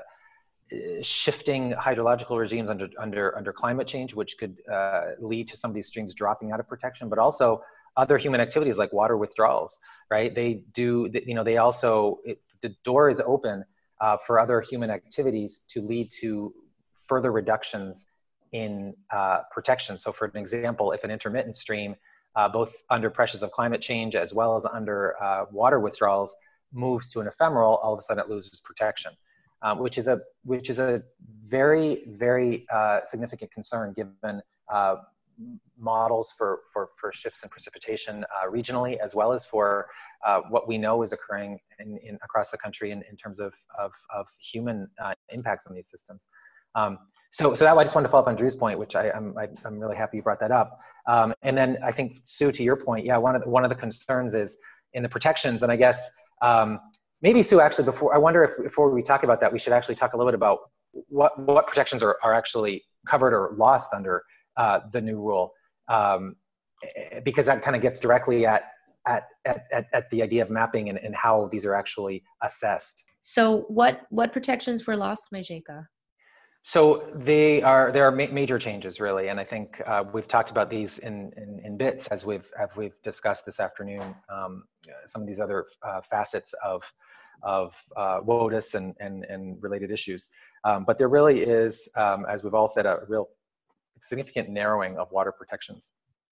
shifting hydrological regimes under under under climate change, which could uh, lead to some of these streams dropping out of protection, but also other human activities like water withdrawals. Right? They do. You know, they also it, the door is open Uh, for other human activities to lead to further reductions in uh, protection. So for an example, if an intermittent stream, uh, both under pressures of climate change as well as under uh, water withdrawals, moves to an ephemeral, all of a sudden it loses protection, uh, which is a which is a very, very uh, significant concern given uh, models for, for, for shifts in precipitation uh, regionally, as well as for uh, what we know is occurring in, in across the country in, in terms of, of, of human uh, impacts on these systems. Um, so, so that I just wanted to follow up on Drew's point, which I, I'm, I, I'm really happy you brought that up. Um, and then I think, Sue, to your point, yeah, one of the, one of the concerns is in the protections, and I guess um, maybe, Sue, actually, before, I wonder if before we talk about that, we should actually talk a little bit about what, what protections are, are actually covered or lost under uh, the new rule, um, because that kind of gets directly at, at, at, at the idea of mapping and, and how these are actually assessed. So what, what protections were lost, Majeka? So they are, there are ma major changes really. And I think uh, we've talked about these in, in, in bits as we've, as we've discussed this afternoon, um, some of these other uh, facets of, of uh, WOTUS and, and, and related issues. Um, but there really is, um, as we've all said, a real significant narrowing of water protections.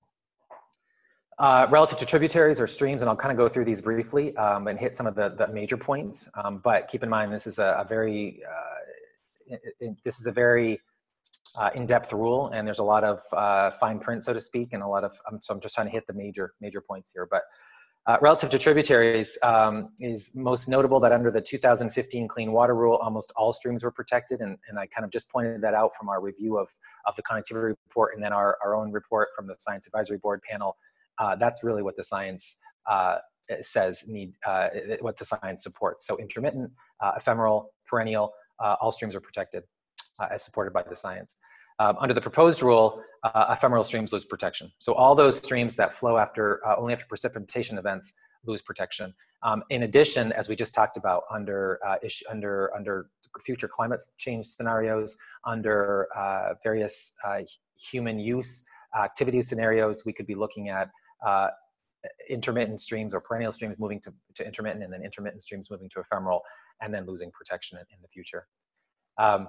Uh, relative to tributaries or streams, and I'll kind of go through these briefly um, and hit some of the, the major points. Um, but keep in mind, this is a, a very, uh, it, it, this is a very uh, in-depth rule, and there's a lot of uh, fine print, so to speak, and a lot of, um, so I'm just trying to hit the major, major points here. But uh, relative to tributaries, um, is most notable that under the two thousand fifteen Clean Water Rule, almost all streams were protected, and, and I kind of just pointed that out from our review of, of the connectivity report, and then our, our own report from the Science Advisory Board panel. Uh, that's really what the science uh, says need, uh, what the science supports. So intermittent, uh, ephemeral, perennial, uh, all streams are protected uh, as supported by the science. Um, under the proposed rule, uh, ephemeral streams lose protection. So all those streams that flow after, uh, only after precipitation events lose protection. Um, in addition, as we just talked about, under, uh, issue, under, under future climate change scenarios, under uh, various uh, human use activity scenarios, we could be looking at uh, intermittent streams or perennial streams moving to, to intermittent, and then intermittent streams moving to ephemeral, and then losing protection in, in the future. Um,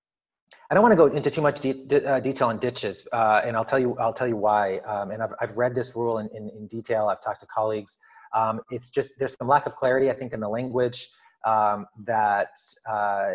I don't want to go into too much de de uh, detail on ditches, uh, and I'll tell you, I'll tell you why. Um, and I've, I've read this rule in, in, in detail. I've talked to colleagues. Um, it's just, there's some lack of clarity, I think, in the language um, that uh,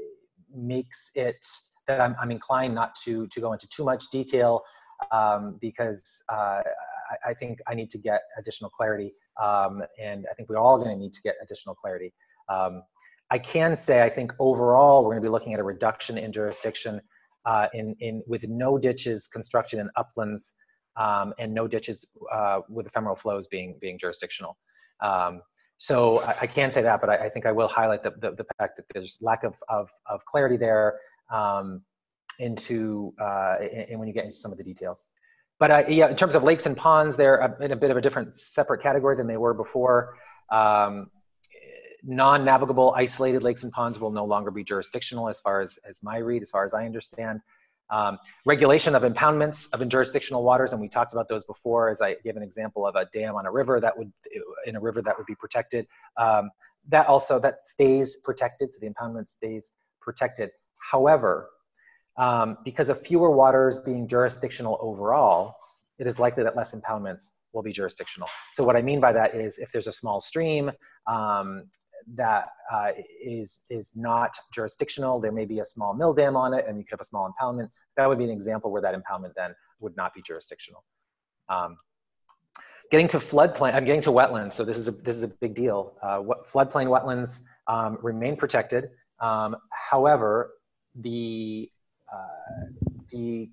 makes it, that I'm, I'm inclined not to, to go into too much detail, um, because uh, I, I think I need to get additional clarity. Um, and I think we're all going to need to get additional clarity. Um, I can say, I think overall, we're going to be looking at a reduction in jurisdiction uh, in, in, with no ditches construction in uplands um, and no ditches uh, with ephemeral flows being, being jurisdictional. Um, so I, I can say that, but I, I think I will highlight the, the, the fact that there's lack of, of, of clarity there um, into, uh, and when you get into some of the details. But uh, yeah, in terms of lakes and ponds, they're in a bit of a different separate category than they were before. Um, Non-navigable isolated lakes and ponds will no longer be jurisdictional as far as, as my read, as far as I understand. Um, regulation of impoundments of jurisdictional waters, and we talked about those before, as I gave an example of a dam on a river that would, in a river that would be protected. Um, that also, that stays protected, so the impoundment stays protected. However, um, because of fewer waters being jurisdictional overall, it is likely that less impoundments will be jurisdictional. So what I mean by that is if there's a small stream, um, that uh, is, is not jurisdictional, there may be a small mill dam on it and you could have a small impoundment. That would be an example where that impoundment then would not be jurisdictional. Um, getting to floodplain, I'm getting to wetlands, so this is a, this is a big deal. Uh, what, floodplain wetlands um, remain protected. Um, however, the, uh, the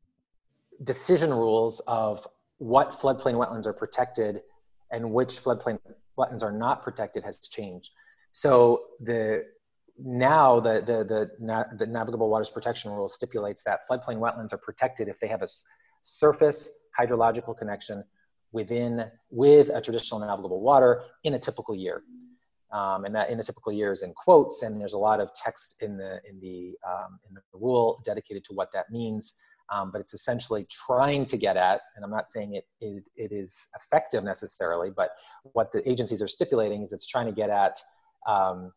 decision rules of what floodplain wetlands are protected and which floodplain wetlands are not protected has changed. So the now the the the, na the Navigable Waters Protection Rule stipulates that floodplain wetlands are protected if they have a surface hydrological connection within with a traditional navigable water in a typical year, um, and that in a typical year is in quotes, and there's a lot of text in the in the um, in the rule dedicated to what that means. Um, but it's essentially trying to get at, and I'm not saying it, it, it is effective necessarily, but what the agencies are stipulating is it's trying to get at um,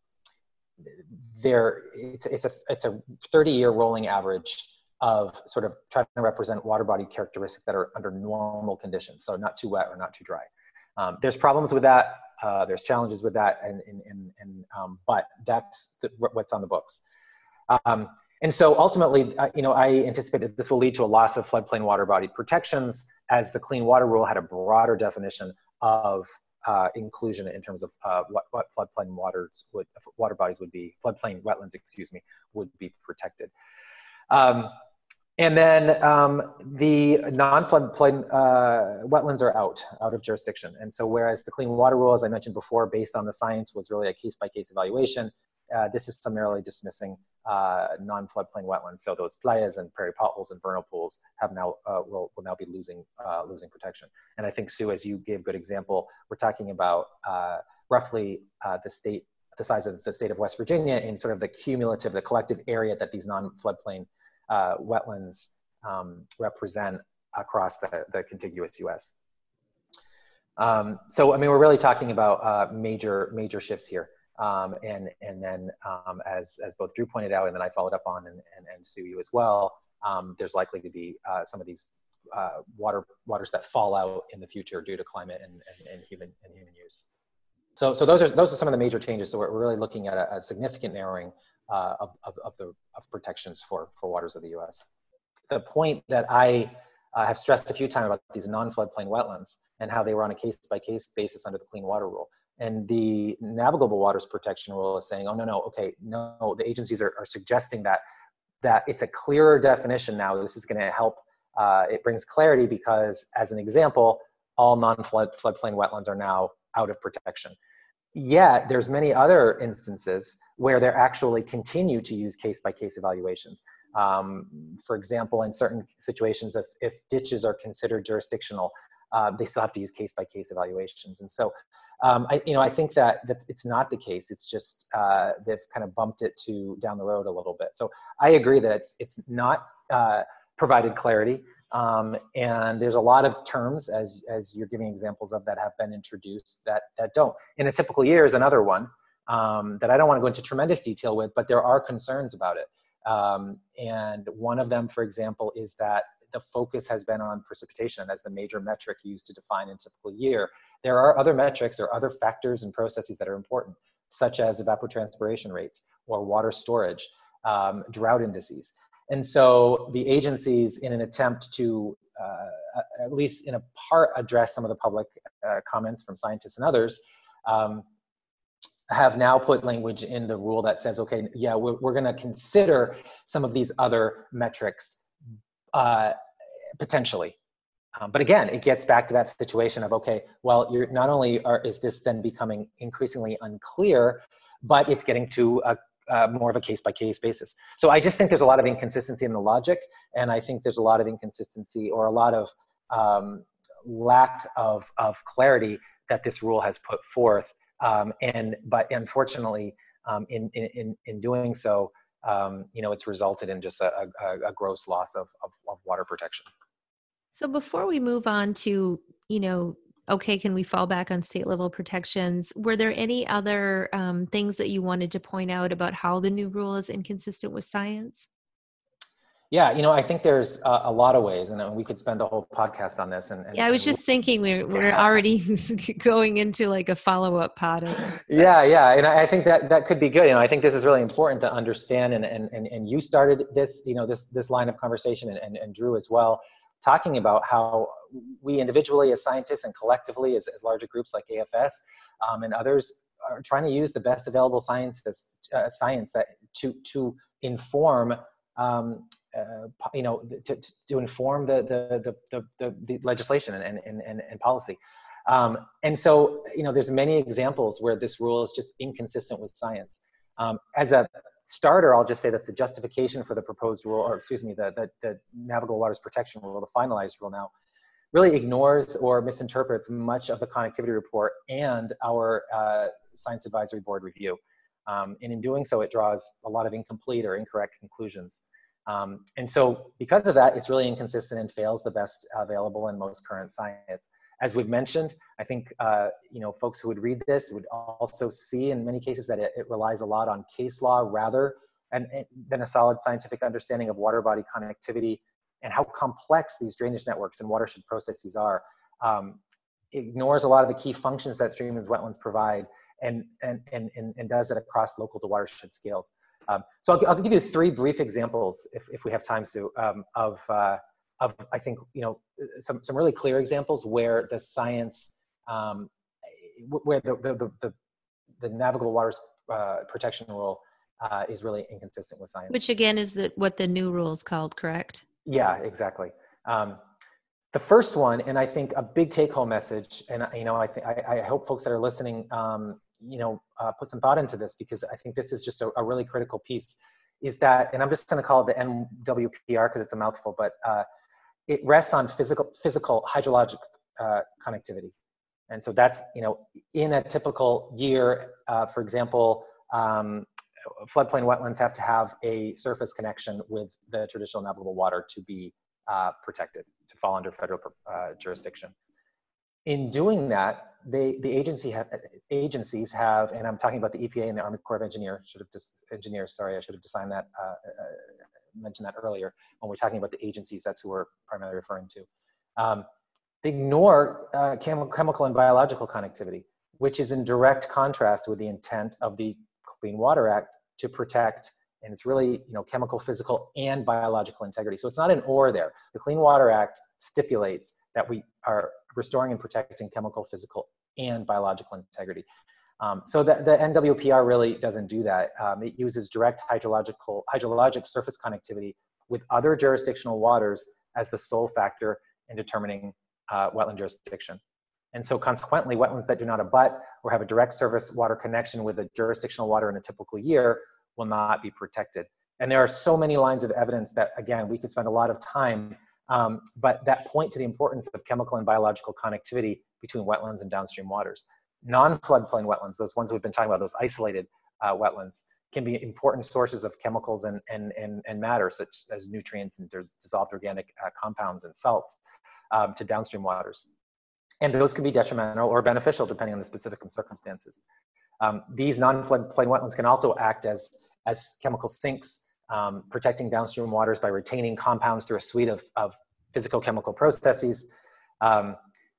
their, it's, it's a it's a thirty year rolling average of sort of trying to represent water body characteristics that are under normal conditions, so not too wet or not too dry. Um, there's problems with that, uh, there's challenges with that, and, and, and, and um, but that's the, what's on the books. Um, And so ultimately, uh, you know, I anticipate that this will lead to a loss of floodplain water body protections, as the Clean Water Rule had a broader definition of uh, inclusion in terms of uh, what, what floodplain waters would, water bodies would be, floodplain wetlands, excuse me, would be protected. Um, and then um, the non-floodplain uh, wetlands are out, out of jurisdiction. And so whereas the Clean Water Rule, as I mentioned before, based on the science, was really a case-by-case evaluation, uh, this is summarily dismissing uh, non-floodplain wetlands. So those playas and prairie potholes and vernal pools have now uh, will, will now be losing uh, losing protection. And I think, Sue, as you gave good example, we're talking about uh, roughly uh, the state, the size of the state of West Virginia in sort of the cumulative, the collective area that these non-floodplain uh, wetlands um, represent across the, the contiguous U S. Um, so, I mean, we're really talking about uh, major, major shifts here. Um, and, and then um, as, as both Drew pointed out, and then I followed up on, and, and, and Sue, you as well, um, there's likely to be uh, some of these uh, water, waters that fall out in the future due to climate and, and, and, human, and human use. So, so those are, those are some of the major changes. So we're, we're really looking at a, a significant narrowing uh, of, of, of the of protections for, for waters of the U S. The point that I uh, have stressed a few times about these non-floodplain wetlands and how they were on a case-by-case basis under the Clean Water Rule. And the Navigable Waters Protection Rule is saying, oh, no, no, okay, no, the agencies are, are suggesting that, that it's a clearer definition now. This is gonna help, uh, it brings clarity because, as an example, all non-flood floodplain wetlands are now out of protection. Yet there's many other instances where they actually continue to use case-by-case evaluations. Um, for example, in certain situations, if, if ditches are considered jurisdictional, uh, they still have to use case-by-case evaluations. And so, um, I, you know, I think that, that it's not the case. It's just uh, they've kind of bumped it to down the road a little bit. So I agree that it's it's not uh, provided clarity. Um, and there's a lot of terms, as, as you're giving examples of, that have been introduced that, that don't. In a typical year is another one um, that I don't want to go into tremendous detail with, but there are concerns about it. Um, and one of them, for example, is that the focus has been on precipitation as the major metric used to define a typical year. There are other metrics or other factors and processes that are important, such as evapotranspiration rates or water storage, um, drought indices. And so the agencies, in an attempt to uh, at least in a part address some of the public uh, comments from scientists and others, um, have now put language in the rule that says, okay, yeah, we're, we're gonna consider some of these other metrics uh, potentially. Um, but again, it gets back to that situation of, okay, well, you're not only are, is this then becoming increasingly unclear, but it's getting to a Uh, more of a case-by-case basis. So I just think there's a lot of inconsistency in the logic, and I think there's a lot of inconsistency or a lot of um, lack of, of clarity that this rule has put forth. Um, and but unfortunately, um, in, in, in doing so, um, you know, it's resulted in just a, a, a gross loss of, of, of water protection. So before we move on to, you know, okay, can we fall back on state level protections? Were there any other um, things that you wanted to point out about how the new rule is inconsistent with science? Yeah, you know, I think there's a, a lot of ways, and we could spend a whole podcast on this. And, and yeah, I was just thinking we're we're already going into like a follow-up pod. Yeah, yeah, and I think that that could be good. You know, I think this is really important to understand, and and and, and you started this, you know, this this line of conversation, and, and, and Drew as well, talking about how we individually as scientists and collectively as, as larger groups like A F S um, and others are trying to use the best available scientists, uh, science that to to inform, um, uh, you know, to, to inform the the the, the, the legislation and and and, and policy. Um, and so, you know, there's many examples where this rule is just inconsistent with science. Um, as a starter, I'll just say that the justification for the proposed rule, or excuse me, the, the, the Navigable Waters Protection Rule, the finalized rule now, really ignores or misinterprets much of the connectivity report and our uh, Science Advisory Board review. Um, and in doing so, it draws a lot of incomplete or incorrect conclusions. Um, and so because of that, it's really inconsistent and fails the best available and most current science. As we've mentioned, I think uh, you know, folks who would read this would also see in many cases that it, it relies a lot on case law rather and, and than a solid scientific understanding of water body connectivity and how complex these drainage networks and watershed processes are. Um, it ignores a lot of the key functions that streams and wetlands provide, and, and, and, and, and does it across local to watershed scales. Um, so I'll, I'll give you three brief examples, if, if we have time, Sue, um, of, uh, of, I think, you know, some, some really clear examples where the science, um, where the, the, the, the Navigable Waters uh, Protection Rule uh, is really inconsistent with science. Which again is the, what the new rule is called, correct? Yeah, exactly. Um, the first one, and I think a big take-home message, and you know, I think I, I hope folks that are listening, um, you know, uh, put some thought into this, because I think this is just a, a really critical piece, is that, and I'm just going to call it the N W P R because it's a mouthful, but uh, it rests on physical, physical hydrologic uh, connectivity. And so that's, you know, in a typical year, uh, for example, um, floodplain wetlands have to have a surface connection with the traditional navigable water to be uh, protected, to fall under federal uh, jurisdiction. In doing that, they, the agency have, agencies have, and I'm talking about the E P A and the Army Corps of Engineers, should have just engineers, sorry, I should have designed that, uh, uh, mentioned that earlier. When we're talking about the agencies, that's who we're primarily referring to. Um, they ignore uh, chem chemical and biological connectivity, which is in direct contrast with the intent of the Clean Water Act to protect, and it's really, you know, chemical, physical, and biological integrity. So it's not an or there. The Clean Water Act stipulates that we are restoring and protecting chemical, physical, and biological integrity. Um, so the, the N W P R really doesn't do that. Um, it uses direct hydrological, hydrologic surface connectivity with other jurisdictional waters as the sole factor in determining uh, wetland jurisdiction. And so consequently, wetlands that do not abut or have a direct surface water connection with a jurisdictional water in a typical year will not be protected. And there are so many lines of evidence that, again, we could spend a lot of time, um, but that point to the importance of chemical and biological connectivity between wetlands and downstream waters. Non-floodplain wetlands, those ones we've been talking about, those isolated uh, wetlands, can be important sources of chemicals and, and, and, and matter, such as nutrients and dissolved organic uh, compounds and salts um, to downstream waters. And those can be detrimental or beneficial depending on the specific circumstances. Um, these non-floodplain wetlands can also act as, as chemical sinks, um, protecting downstream waters by retaining compounds through a suite of, of physical-chemical processes. Um,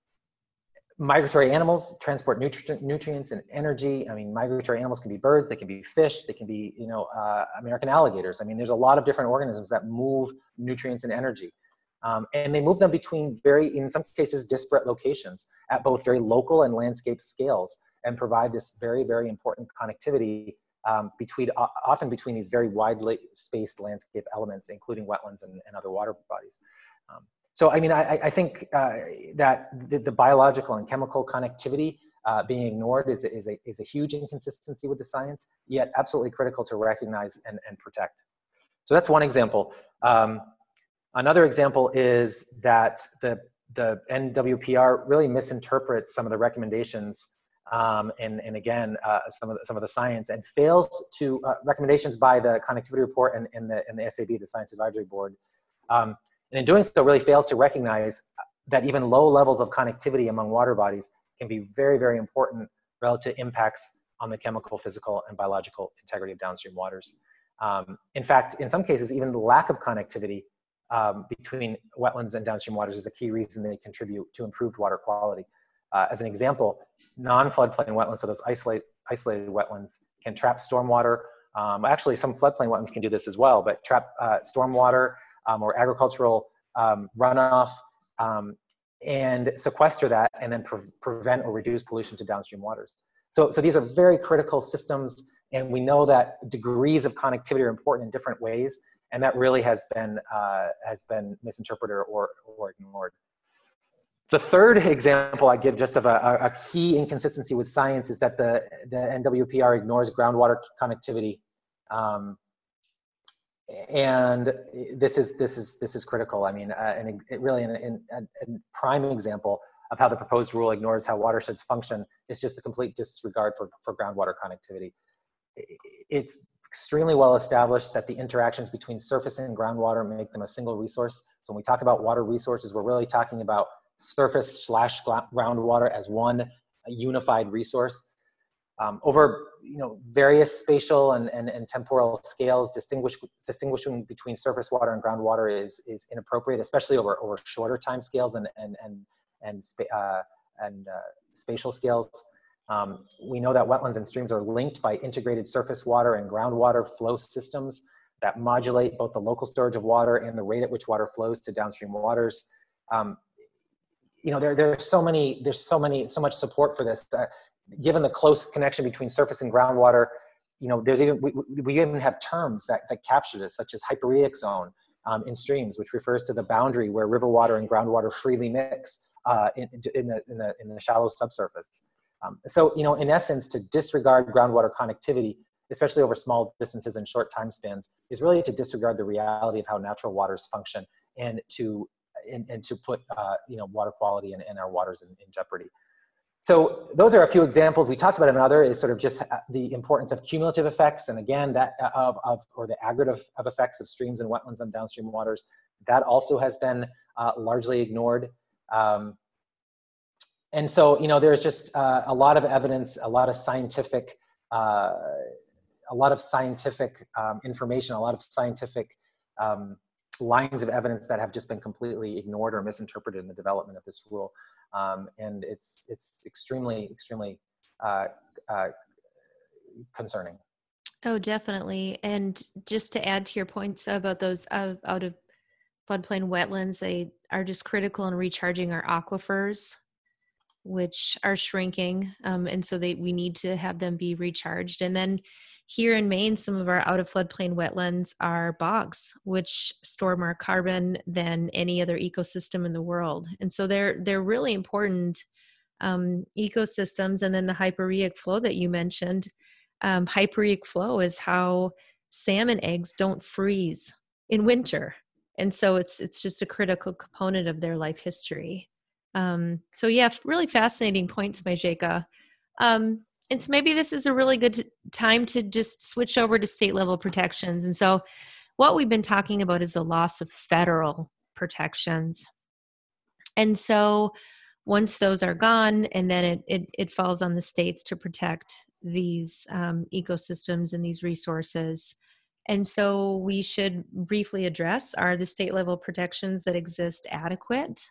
migratory animals transport nutri nutrients and energy. I mean, migratory animals can be birds, they can be fish, they can be, you know, uh, American alligators. I mean, there's a lot of different organisms that move nutrients and energy. Um, and they move them between very, in some cases, disparate locations at both very local and landscape scales, and provide this very, very important connectivity um, between, uh, often between these very widely spaced landscape elements, including wetlands and, and other water bodies. Um, so, I mean, I, I think uh, that the, the biological and chemical connectivity uh, being ignored is, is, a, is a huge inconsistency with the science, yet absolutely critical to recognize and, and protect. So that's one example. Um, Another example is that the, the N W P R really misinterprets some of the recommendations um, and, and again, uh, some, of the, some of the science, and fails to, uh, recommendations by the Connectivity Report and, and, the, and the S A B, the Science Advisory Board. Um, and in doing so, really fails to recognize that even low levels of connectivity among water bodies can be very, very important relative to impacts on the chemical, physical, and biological integrity of downstream waters. Um, in fact, in some cases, even the lack of connectivity Um, between wetlands and downstream waters is a key reason they contribute to improved water quality. Uh, as an example, non-floodplain wetlands, so those isolate, isolated wetlands, can trap stormwater. Um, actually, some floodplain wetlands can do this as well, but trap uh, stormwater um, or agricultural um, runoff um, and sequester that, and then pre prevent or reduce pollution to downstream waters. So, so these are very critical systems, and we know that degrees of connectivity are important in different ways. And that really has been, uh, has been misinterpreted or, or ignored. The third example I give just of a, a key inconsistency with science is that the, the N W P R ignores groundwater connectivity. Um, and this is, this is, this is critical. I mean, uh, and it really in, in, a prime example of how the proposed rule ignores how watersheds function is just the complete disregard for, for groundwater connectivity. It's extremely well established that the interactions between surface and groundwater make them a single resource. So when we talk about water resources, we're really talking about surface slash groundwater as one unified resource. Um, over you know, various spatial and, and, and temporal scales, distinguish, distinguishing between surface water and groundwater is, is inappropriate, especially over, over shorter time scales and, and, and, and, uh, and uh, spatial scales. Um, we know that wetlands and streams are linked by integrated surface water and groundwater flow systems that modulate both the local storage of water and the rate at which water flows to downstream waters. Um, you know, there, there are so many, there's so many, so much support for this. Uh, given the close connection between surface and groundwater, you know, there's even, we, we even have terms that, that capture this, such as hyporeic zone um, in streams, which refers to the boundary where river water and groundwater freely mix uh, in, in, the, in, the, in the shallow subsurface. Um, so, you know, in essence, to disregard groundwater connectivity, especially over small distances and short time spans, is really to disregard the reality of how natural waters function and to and, and to put uh, you know, water quality and, and our waters in, in jeopardy. So those are a few examples. We talked about another is sort of just the importance of cumulative effects, and again, that of, of or the aggregate of, of effects of streams and wetlands on downstream waters. That also has been uh, largely ignored. Um, and so, you know, there's just uh, a lot of evidence, a lot of scientific, uh, a lot of scientific um, information, a lot of scientific um, lines of evidence that have just been completely ignored or misinterpreted in the development of this rule. Um, and it's, it's extremely, extremely uh, uh, concerning. Oh, definitely. And just to add to your points about those out, out of floodplain wetlands, they are just critical in recharging our aquifers, which are shrinking. Um, and so they, we need to have them be recharged. And then here in Maine, some of our out of floodplain wetlands are bogs, which store more carbon than any other ecosystem in the world. And so they're, they're really important um, ecosystems. And then the hyporeic flow that you mentioned, um, hyporeic flow is how salmon eggs don't freeze in winter. And so it's, it's just a critical component of their life history. Um, so yeah, really fascinating points, Majeka. Um, and so maybe this is a really good t- time to just switch over to state level protections. And so what we've been talking about is the loss of federal protections. And so once those are gone, and then it, it, it falls on the states to protect these um, ecosystems and these resources. And so we should briefly address, are the state level protections that exist adequate?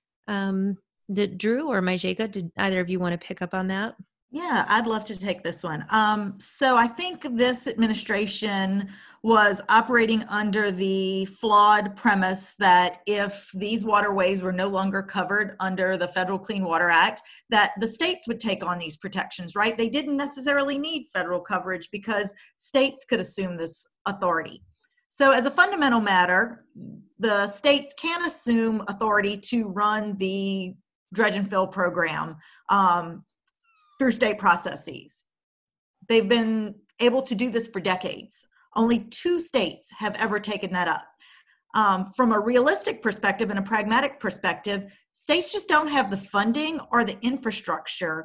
Um, did Drew or Majeka, did either of you want to pick up on that? Yeah, I'd love to take this one. Um, so I think this administration was operating under the flawed premise that if these waterways were no longer covered under the Federal Clean Water Act, that the states would take on these protections, right? They didn't necessarily need federal coverage because states could assume this authority. So as a fundamental matter, the states can assume authority to run the dredge and fill program um, through state processes. They've been able to do this for decades. Only two states have ever taken that up. Um, from a realistic perspective and a pragmatic perspective, states just don't have the funding or the infrastructure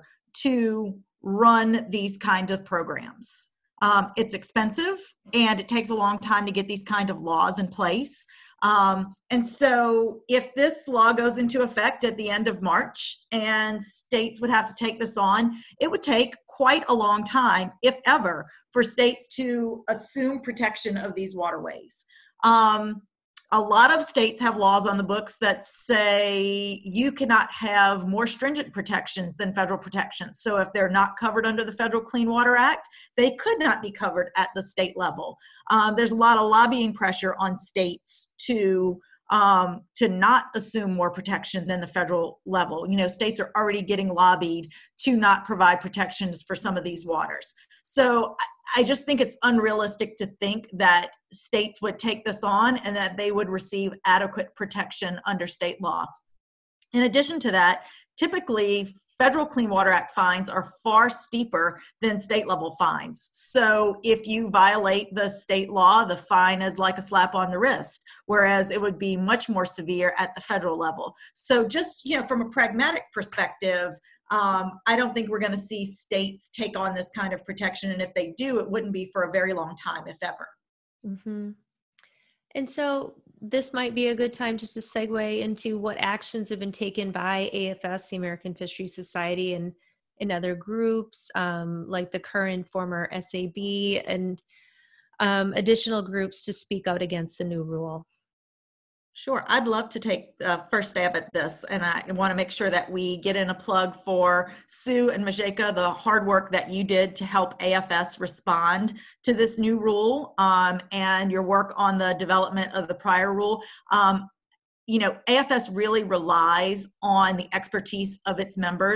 to run these kind of programs. Um, it's expensive and it takes a long time to get these kind of laws in place. Um, and so if this law goes into effect at the end of March and states would have to take this on, it would take quite a long time, if ever, for states to assume protection of these waterways. Um, a lot of states have laws on the books that say you cannot have more stringent protections than federal protections. So if they're not covered under the Federal Clean Water Act, they could not be covered at the state level. Um, there's a lot of lobbying pressure on states to um, to not assume more protection than the federal level. You know, states are already getting lobbied to not provide protections for some of these waters. So I just think it's unrealistic to think that states would take this on and that they would receive adequate protection under state law. In addition to that, typically Federal Clean Water Act fines are far steeper than state level fines. So if you violate the state law, the fine is like a slap on the wrist, whereas it would be much more severe at the federal level. So just, you know, from a pragmatic perspective, um, I don't think we're going to see states take on this kind of protection. And if they do, it wouldn't be for a very long time, if ever. Mm-hmm. And so this might be a good time just to segue into what actions have been taken by A F S, the American Fisheries Society, and, and other groups um, like the current former S A B and um, additional groups to speak out against the new rule. Sure. I'd love to take uh, first stab at this, and I want to make sure that we get in a plug for Sue and Majeka, the hard work that you did to help A F S respond to this new rule, um, and your work on the development of the prior rule. Um, you know, A F S really relies on the expertise of its members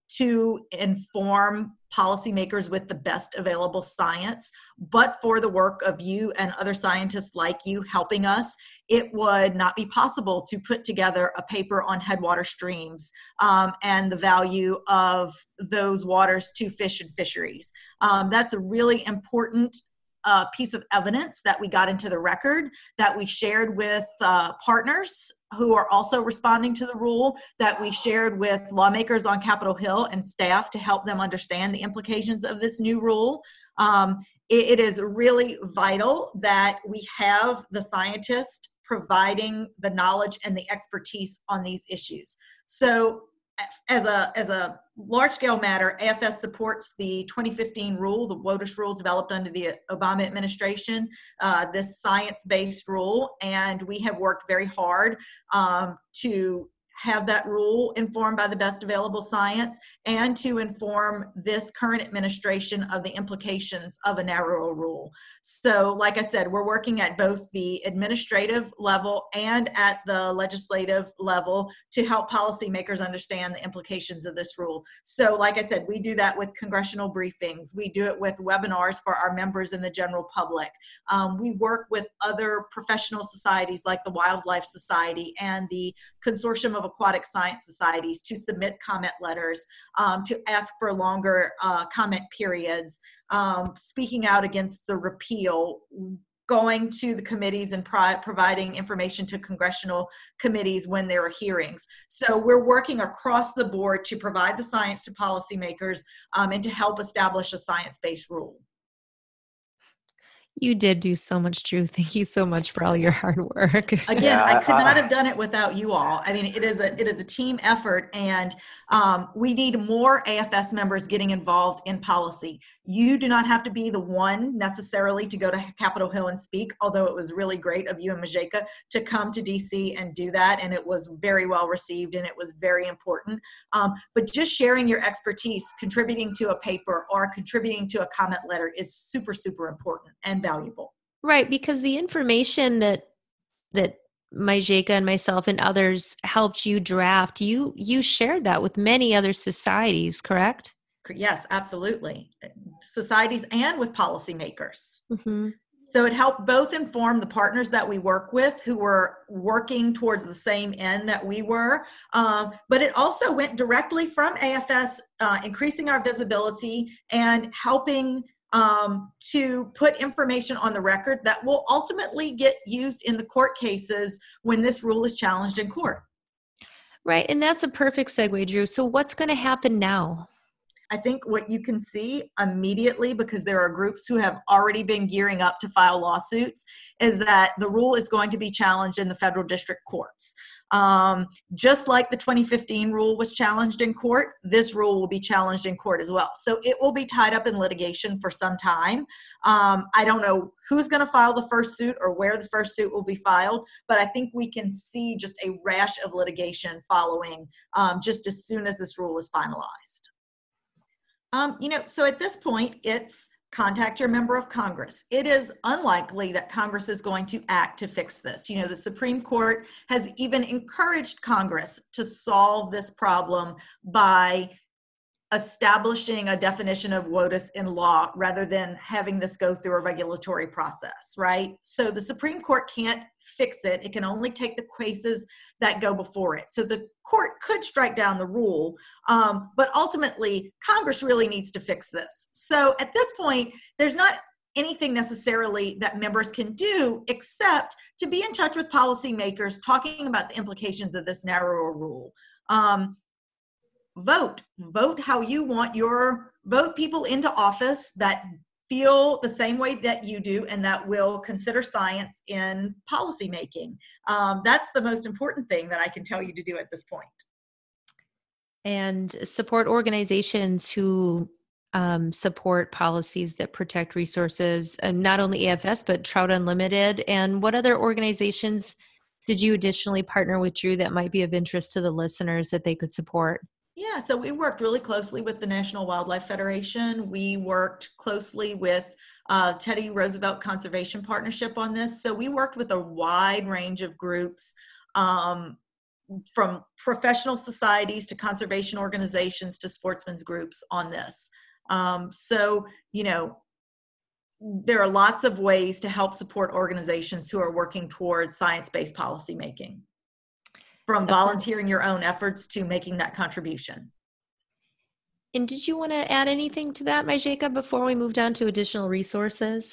to inform policymakers with the best available science. But for the work of you and other scientists like you helping us, it would not be possible to put together a paper on headwater streams um, and the value of those waters to fish and fisheries. Um, that's a really important uh, piece of evidence that we got into the record, that we shared with uh, partners who are also responding to the rule, that we shared with lawmakers on Capitol Hill and staff to help them understand the implications of this new rule. Um, it, it is really vital that we have the scientists providing the knowledge and the expertise on these issues. So as a, as a large-scale matter, A F S supports the twenty fifteen rule, the WOTUS rule developed under the Obama administration, uh, this science-based rule, and we have worked very hard um, to have that rule informed by the best available science and to inform this current administration of the implications of a narrower rule. So like I said, we're working at both the administrative level and at the legislative level to help policymakers understand the implications of this rule. So like I said, we do that with congressional briefings. We do it with webinars for our members and the general public. Um, we work with other professional societies like the Wildlife Society and the Consortium of Aquatic Science Societies to submit comment letters, um, to ask for longer uh, comment periods, um, speaking out against the repeal, going to the committees and pro providing information to congressional committees when there are hearings. So we're working across the board to provide the science to policymakers um, and to help establish a science-based rule. You did do so much, Drew. Thank you so much for all your hard work. Again, Yeah, I could I, not have done it without you all. I mean, it is a it is a team effort, and um, we need more A F S members getting involved in policy. You do not have to be the one necessarily to go to Capitol Hill and speak, although it was really great of you and Majeka to come to D C and do that, and it was very well received, and it was very important. Um, but just sharing your expertise, contributing to a paper or contributing to a comment letter is super, super important and valuable. Right, because the information that that Majeka and myself and others helped you draft, you you shared that with many other societies, correct? Yes, absolutely. Societies and with policymakers. Mm-hmm. So it helped both inform the partners that we work with who were working towards the same end that we were, um, but it also went directly from A F S, uh, increasing our visibility and helping um, to put information on the record that will ultimately get used in the court cases when this rule is challenged in court. Right, and that's a perfect segue, Drew. So what's going to happen now? I think what you can see immediately, because there are groups who have already been gearing up to file lawsuits, is that the rule is going to be challenged in the federal district courts. Um, just like the twenty fifteen rule was challenged in court, this rule will be challenged in court as well. So it will be tied up in litigation for some time. Um, I don't know who's going to file the first suit or where the first suit will be filed, but I think we can see just a rash of litigation following um, just as soon as this rule is finalized. Um, you know, so at this point, it's contact your member of Congress. It is unlikely that Congress is going to act to fix this. You know, the Supreme Court has even encouraged Congress to solve this problem by establishing a definition of WOTUS in law rather than having this go through a regulatory process, right? So the Supreme Court can't fix it. It can only take the cases that go before it. So the court could strike down the rule, um, but ultimately Congress really needs to fix this. So at this point, there's not anything necessarily that members can do except to be in touch with policymakers talking about the implications of this narrower rule. Um, Vote, vote how you want your, vote people into office that feel the same way that you do and that will consider science in policymaking. Um, that's the most important thing that I can tell you to do at this point. And support organizations who um, support policies that protect resources, and not only A F S, but Trout Unlimited. And what other organizations did you additionally partner with, Drew, that might be of interest to the listeners that they could support? Yeah, so we worked really closely with the National Wildlife Federation. We worked closely with uh, Teddy Roosevelt Conservation Partnership on this. So we worked with a wide range of groups, um, from professional societies to conservation organizations to sportsmen's groups on this. Um, so, you know, there are lots of ways to help support organizations who are working towards science-based policymaking, from volunteering your own efforts to making that contribution. And did you want to add anything to that, Majeka, before we moved on to additional resources?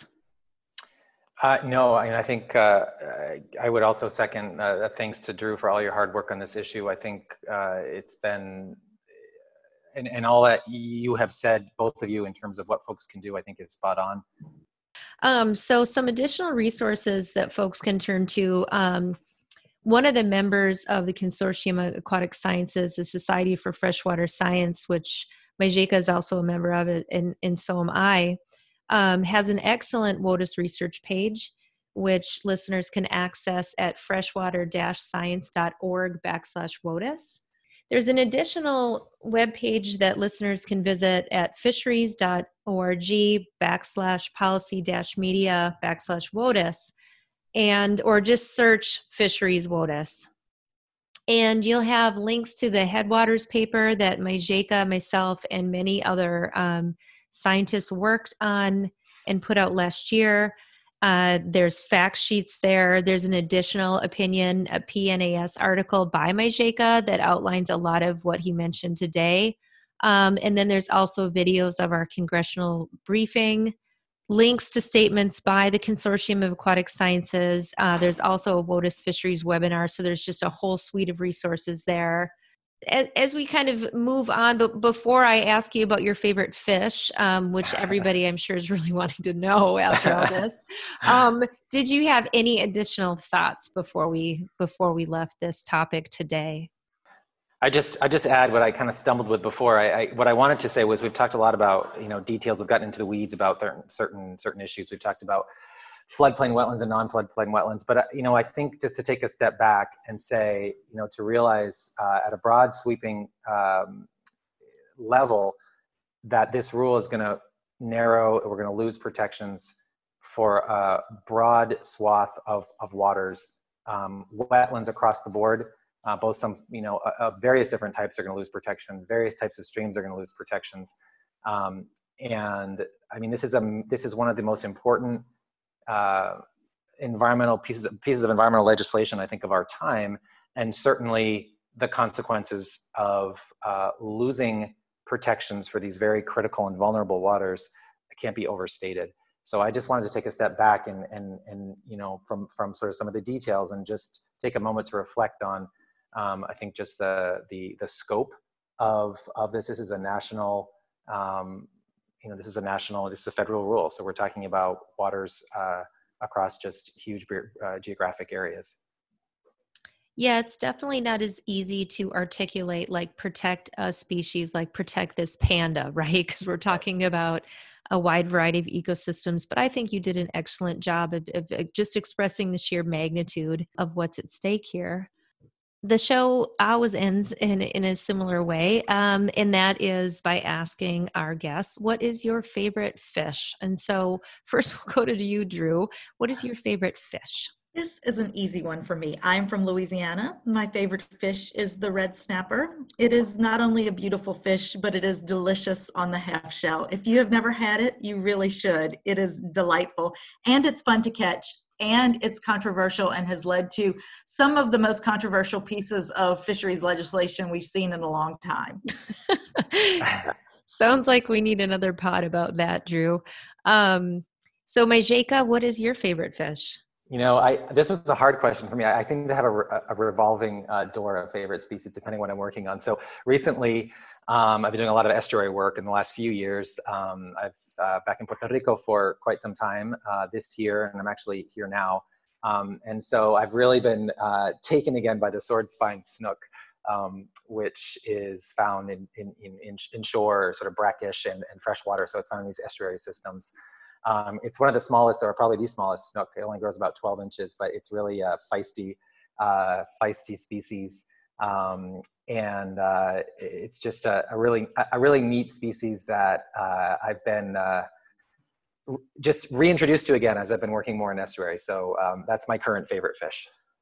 Uh, no, I, mean, I think uh, I would also second uh, thanks to Drew for all your hard work on this issue. I think uh, it's been, and, and all that you have said, both of you, in terms of what folks can do, I think is spot on. Um, so some additional resources that folks can turn to. Um, one of the members of the Consortium of Aquatic Sciences, the Society for Freshwater Science, which Majeka is also a member of it, and, and so am I, um, has an excellent WOTUS research page, which listeners can access at freshwater-science.org backslash WOTUS. There's an additional webpage that listeners can visit at fisheries.org backslash policy dash media backslash WOTUS, and or just search Fisheries WOTUS. And you'll have links to the Headwaters paper that Majeka, myself, and many other um, scientists worked on and put out last year. Uh, there's fact sheets there. There's an additional opinion, a P N A S article by Majeka that outlines a lot of what he mentioned today. Um, and then there's also videos of our congressional briefing, links to statements by the Consortium of Aquatic Sciences. Uh, there's also a WOTUS Fisheries webinar, so there's just a whole suite of resources there. As, as we kind of move on, but before I ask you about your favorite fish, um, which everybody I'm sure is really wanting to know after all this, um, did you have any additional thoughts before we before we left this topic today? I just I just add what I kind of stumbled with before. I, I what I wanted to say was we've talked a lot about, you know, details. We've gotten into the weeds about certain certain issues. We've talked about floodplain wetlands and non-floodplain wetlands. But, uh, you know, I think just to take a step back and say, you know, to realize uh, at a broad sweeping um, level that this rule is going to narrow, we're going to lose protections for a broad swath of, of waters, um, wetlands across the board. Uh, both some, you know, of various different types are going to lose protection. Various types of streams are going to lose protections. Um, and I mean, this is a this is one of the most important uh, environmental pieces pieces of environmental legislation, I think, of our time. And certainly the consequences of uh, losing protections for these very critical and vulnerable waters can't be overstated. So I just wanted to take a step back and and and you know, from from sort of some of the details and just take a moment to reflect on. Um, I think just the the the scope of of this. This is a national, um, you know, this is a national. This is a federal rule. So we're talking about waters uh, across just huge uh, geographic areas. Yeah, it's definitely not as easy to articulate, like protect a species, like protect this panda, right? Because we're talking about a wide variety of ecosystems. But I think you did an excellent job of, of just expressing the sheer magnitude of what's at stake here. The show always ends in, in a similar way, um, and that is by asking our guests, what is your favorite fish? And so first we'll go to you, Drew. What is your favorite fish? This is an easy one for me. I'm from Louisiana. My favorite fish is the red snapper. It is not only a beautiful fish, but it is delicious on the half shell. If you have never had it, you really should. It is delightful, and it's fun to catch. And it's controversial and has led to some of the most controversial pieces of fisheries legislation we've seen in a long time. Sounds like we need another pod about that, Drew. Um, so Majeka, what is your favorite fish? You know, I this was a hard question for me. I, I seem to have a, a revolving uh, door of favorite species depending on what I'm working on. So recently, um, I've been doing a lot of estuary work in the last few years. Um, I've uh, back in Puerto Rico for quite some time uh, this year, and I'm actually here now. Um, and so I've really been uh, taken again by the sword spine snook, um, which is found in in in, in shore, sort of brackish and, and freshwater. So it's found in these estuary systems. Um, it's one of the smallest, or probably the smallest snook. It only grows about twelve inches, but it's really a feisty, uh, feisty species. Um, and uh, it's just a, a really, a really neat species that uh, I've been uh, just reintroduced to again as I've been working more in estuary. So um, that's my current favorite fish.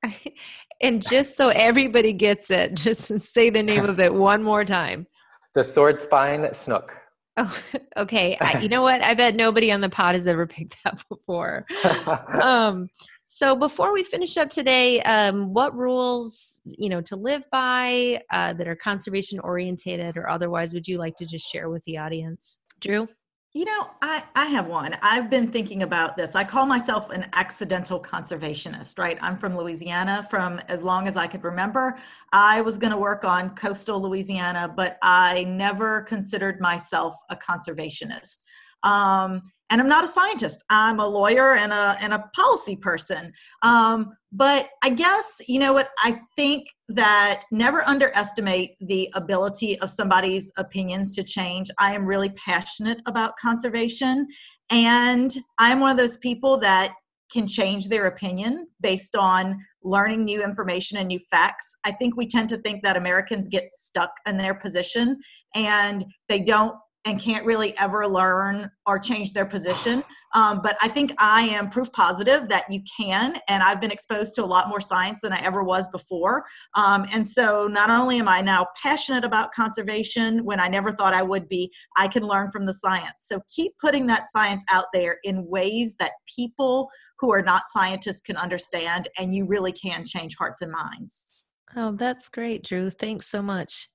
And just so everybody gets it, just say the name of it one more time. The sword spine snook. Oh, okay. I, you know what? I bet nobody on the pod has ever picked that before. um, so before we finish up today, um, what rules, you know, to live by uh, that are conservation oriented or otherwise would you like to just share with the audience? Drew? You know, I, I have one. I've been thinking about this. I call myself an accidental conservationist, right? I'm from Louisiana from as long as I could remember. I was going to work on coastal Louisiana, but I never considered myself a conservationist. Um, and I'm not a scientist. I'm a lawyer and a, and a policy person. Um, but I guess, you know what, I think that never underestimate the ability of somebody's opinions to change. I am really passionate about conservation, and I'm one of those people that can change their opinion based on learning new information and new facts. I think we tend to think that Americans get stuck in their position and they don't and can't really ever learn or change their position. Um, but I think I am proof positive that you can, and I've been exposed to a lot more science than I ever was before. Um, and so not only am I now passionate about conservation when I never thought I would be, I can learn from the science. So keep putting that science out there in ways that people who are not scientists can understand, and you really can change hearts and minds. Oh, that's great, Drew. Thanks so much.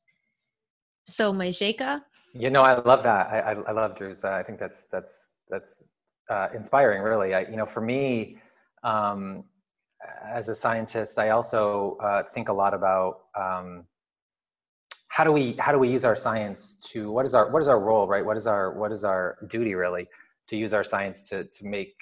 So, Majeka? You know, I love that. I, I, I love Drew's. Uh, I think that's that's that's uh, inspiring, really. I, you know, for me, um, as a scientist, I also uh, think a lot about um, how do we how do we use our science to what is our what is our role, right? What is our what is our duty, really, to use our science to to make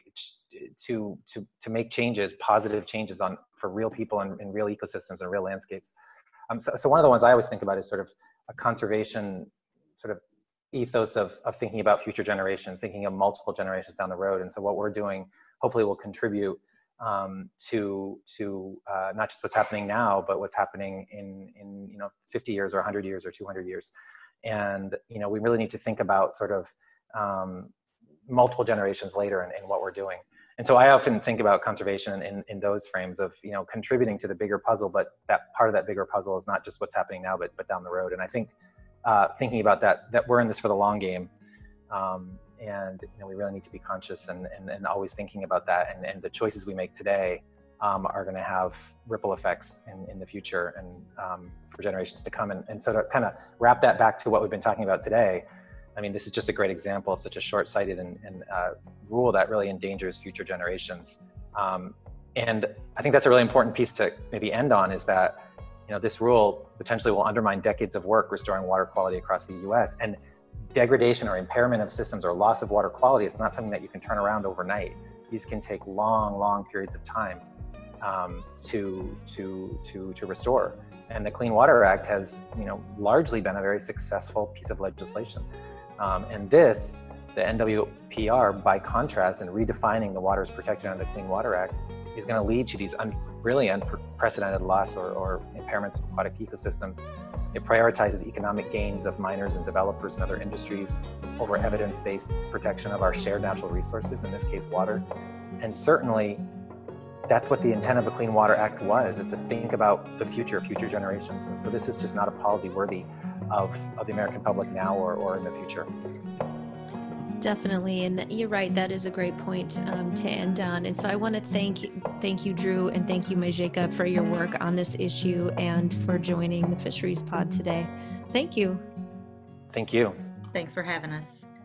to to to make changes, positive changes on for real people and in real ecosystems and real landscapes. Um, so, so one of the ones I always think about is sort of a conservation sort of ethos of, of thinking about future generations, thinking of multiple generations down the road. And so what we're doing hopefully will contribute um, to to uh, not just what's happening now, but what's happening in, in you know, fifty years or one hundred years or two hundred years. And, you know, we really need to think about sort of um, multiple generations later in, in what we're doing. And so I often think about conservation in, in those frames of, you know, contributing to the bigger puzzle, but that part of that bigger puzzle is not just what's happening now, but, but down the road. And I think Uh, thinking about that, that we're in this for the long game. Um, and you know, we really need to be conscious and, and, and always thinking about that. And, and the choices we make today um, are going to have ripple effects in, in the future and um, for generations to come. And, and so to kind of wrap that back to what we've been talking about today, I mean, this is just a great example of such a short-sighted and, and uh, rule that really endangers future generations. Um, and I think that's a really important piece to maybe end on, is that you know, this rule potentially will undermine decades of work restoring water quality across the U S. And degradation or impairment of systems or loss of water quality is not something that you can turn around overnight. These can take long, long periods of time um, to, to, to, to restore. And the Clean Water Act has, you know, largely been a very successful piece of legislation. Um, and this, the N W P R, by contrast, and redefining the waters protected under the Clean Water Act, is going to lead to these un really unprecedented loss or, or impairments of aquatic ecosystems. It prioritizes economic gains of miners and developers and other industries over evidence-based protection of our shared natural resources, in this case, water. And certainly, that's what the intent of the Clean Water Act was, is to think about the future, future generations. And so this is just not a policy worthy of, of the American public now or, or in the future. Definitely, and you're right. That is a great point um, to end on. And so I want to thank thank you, Drew, and thank you, Majeka, for your work on this issue and for joining the Fisheries Pod today. Thank you. Thank you. Thanks for having us.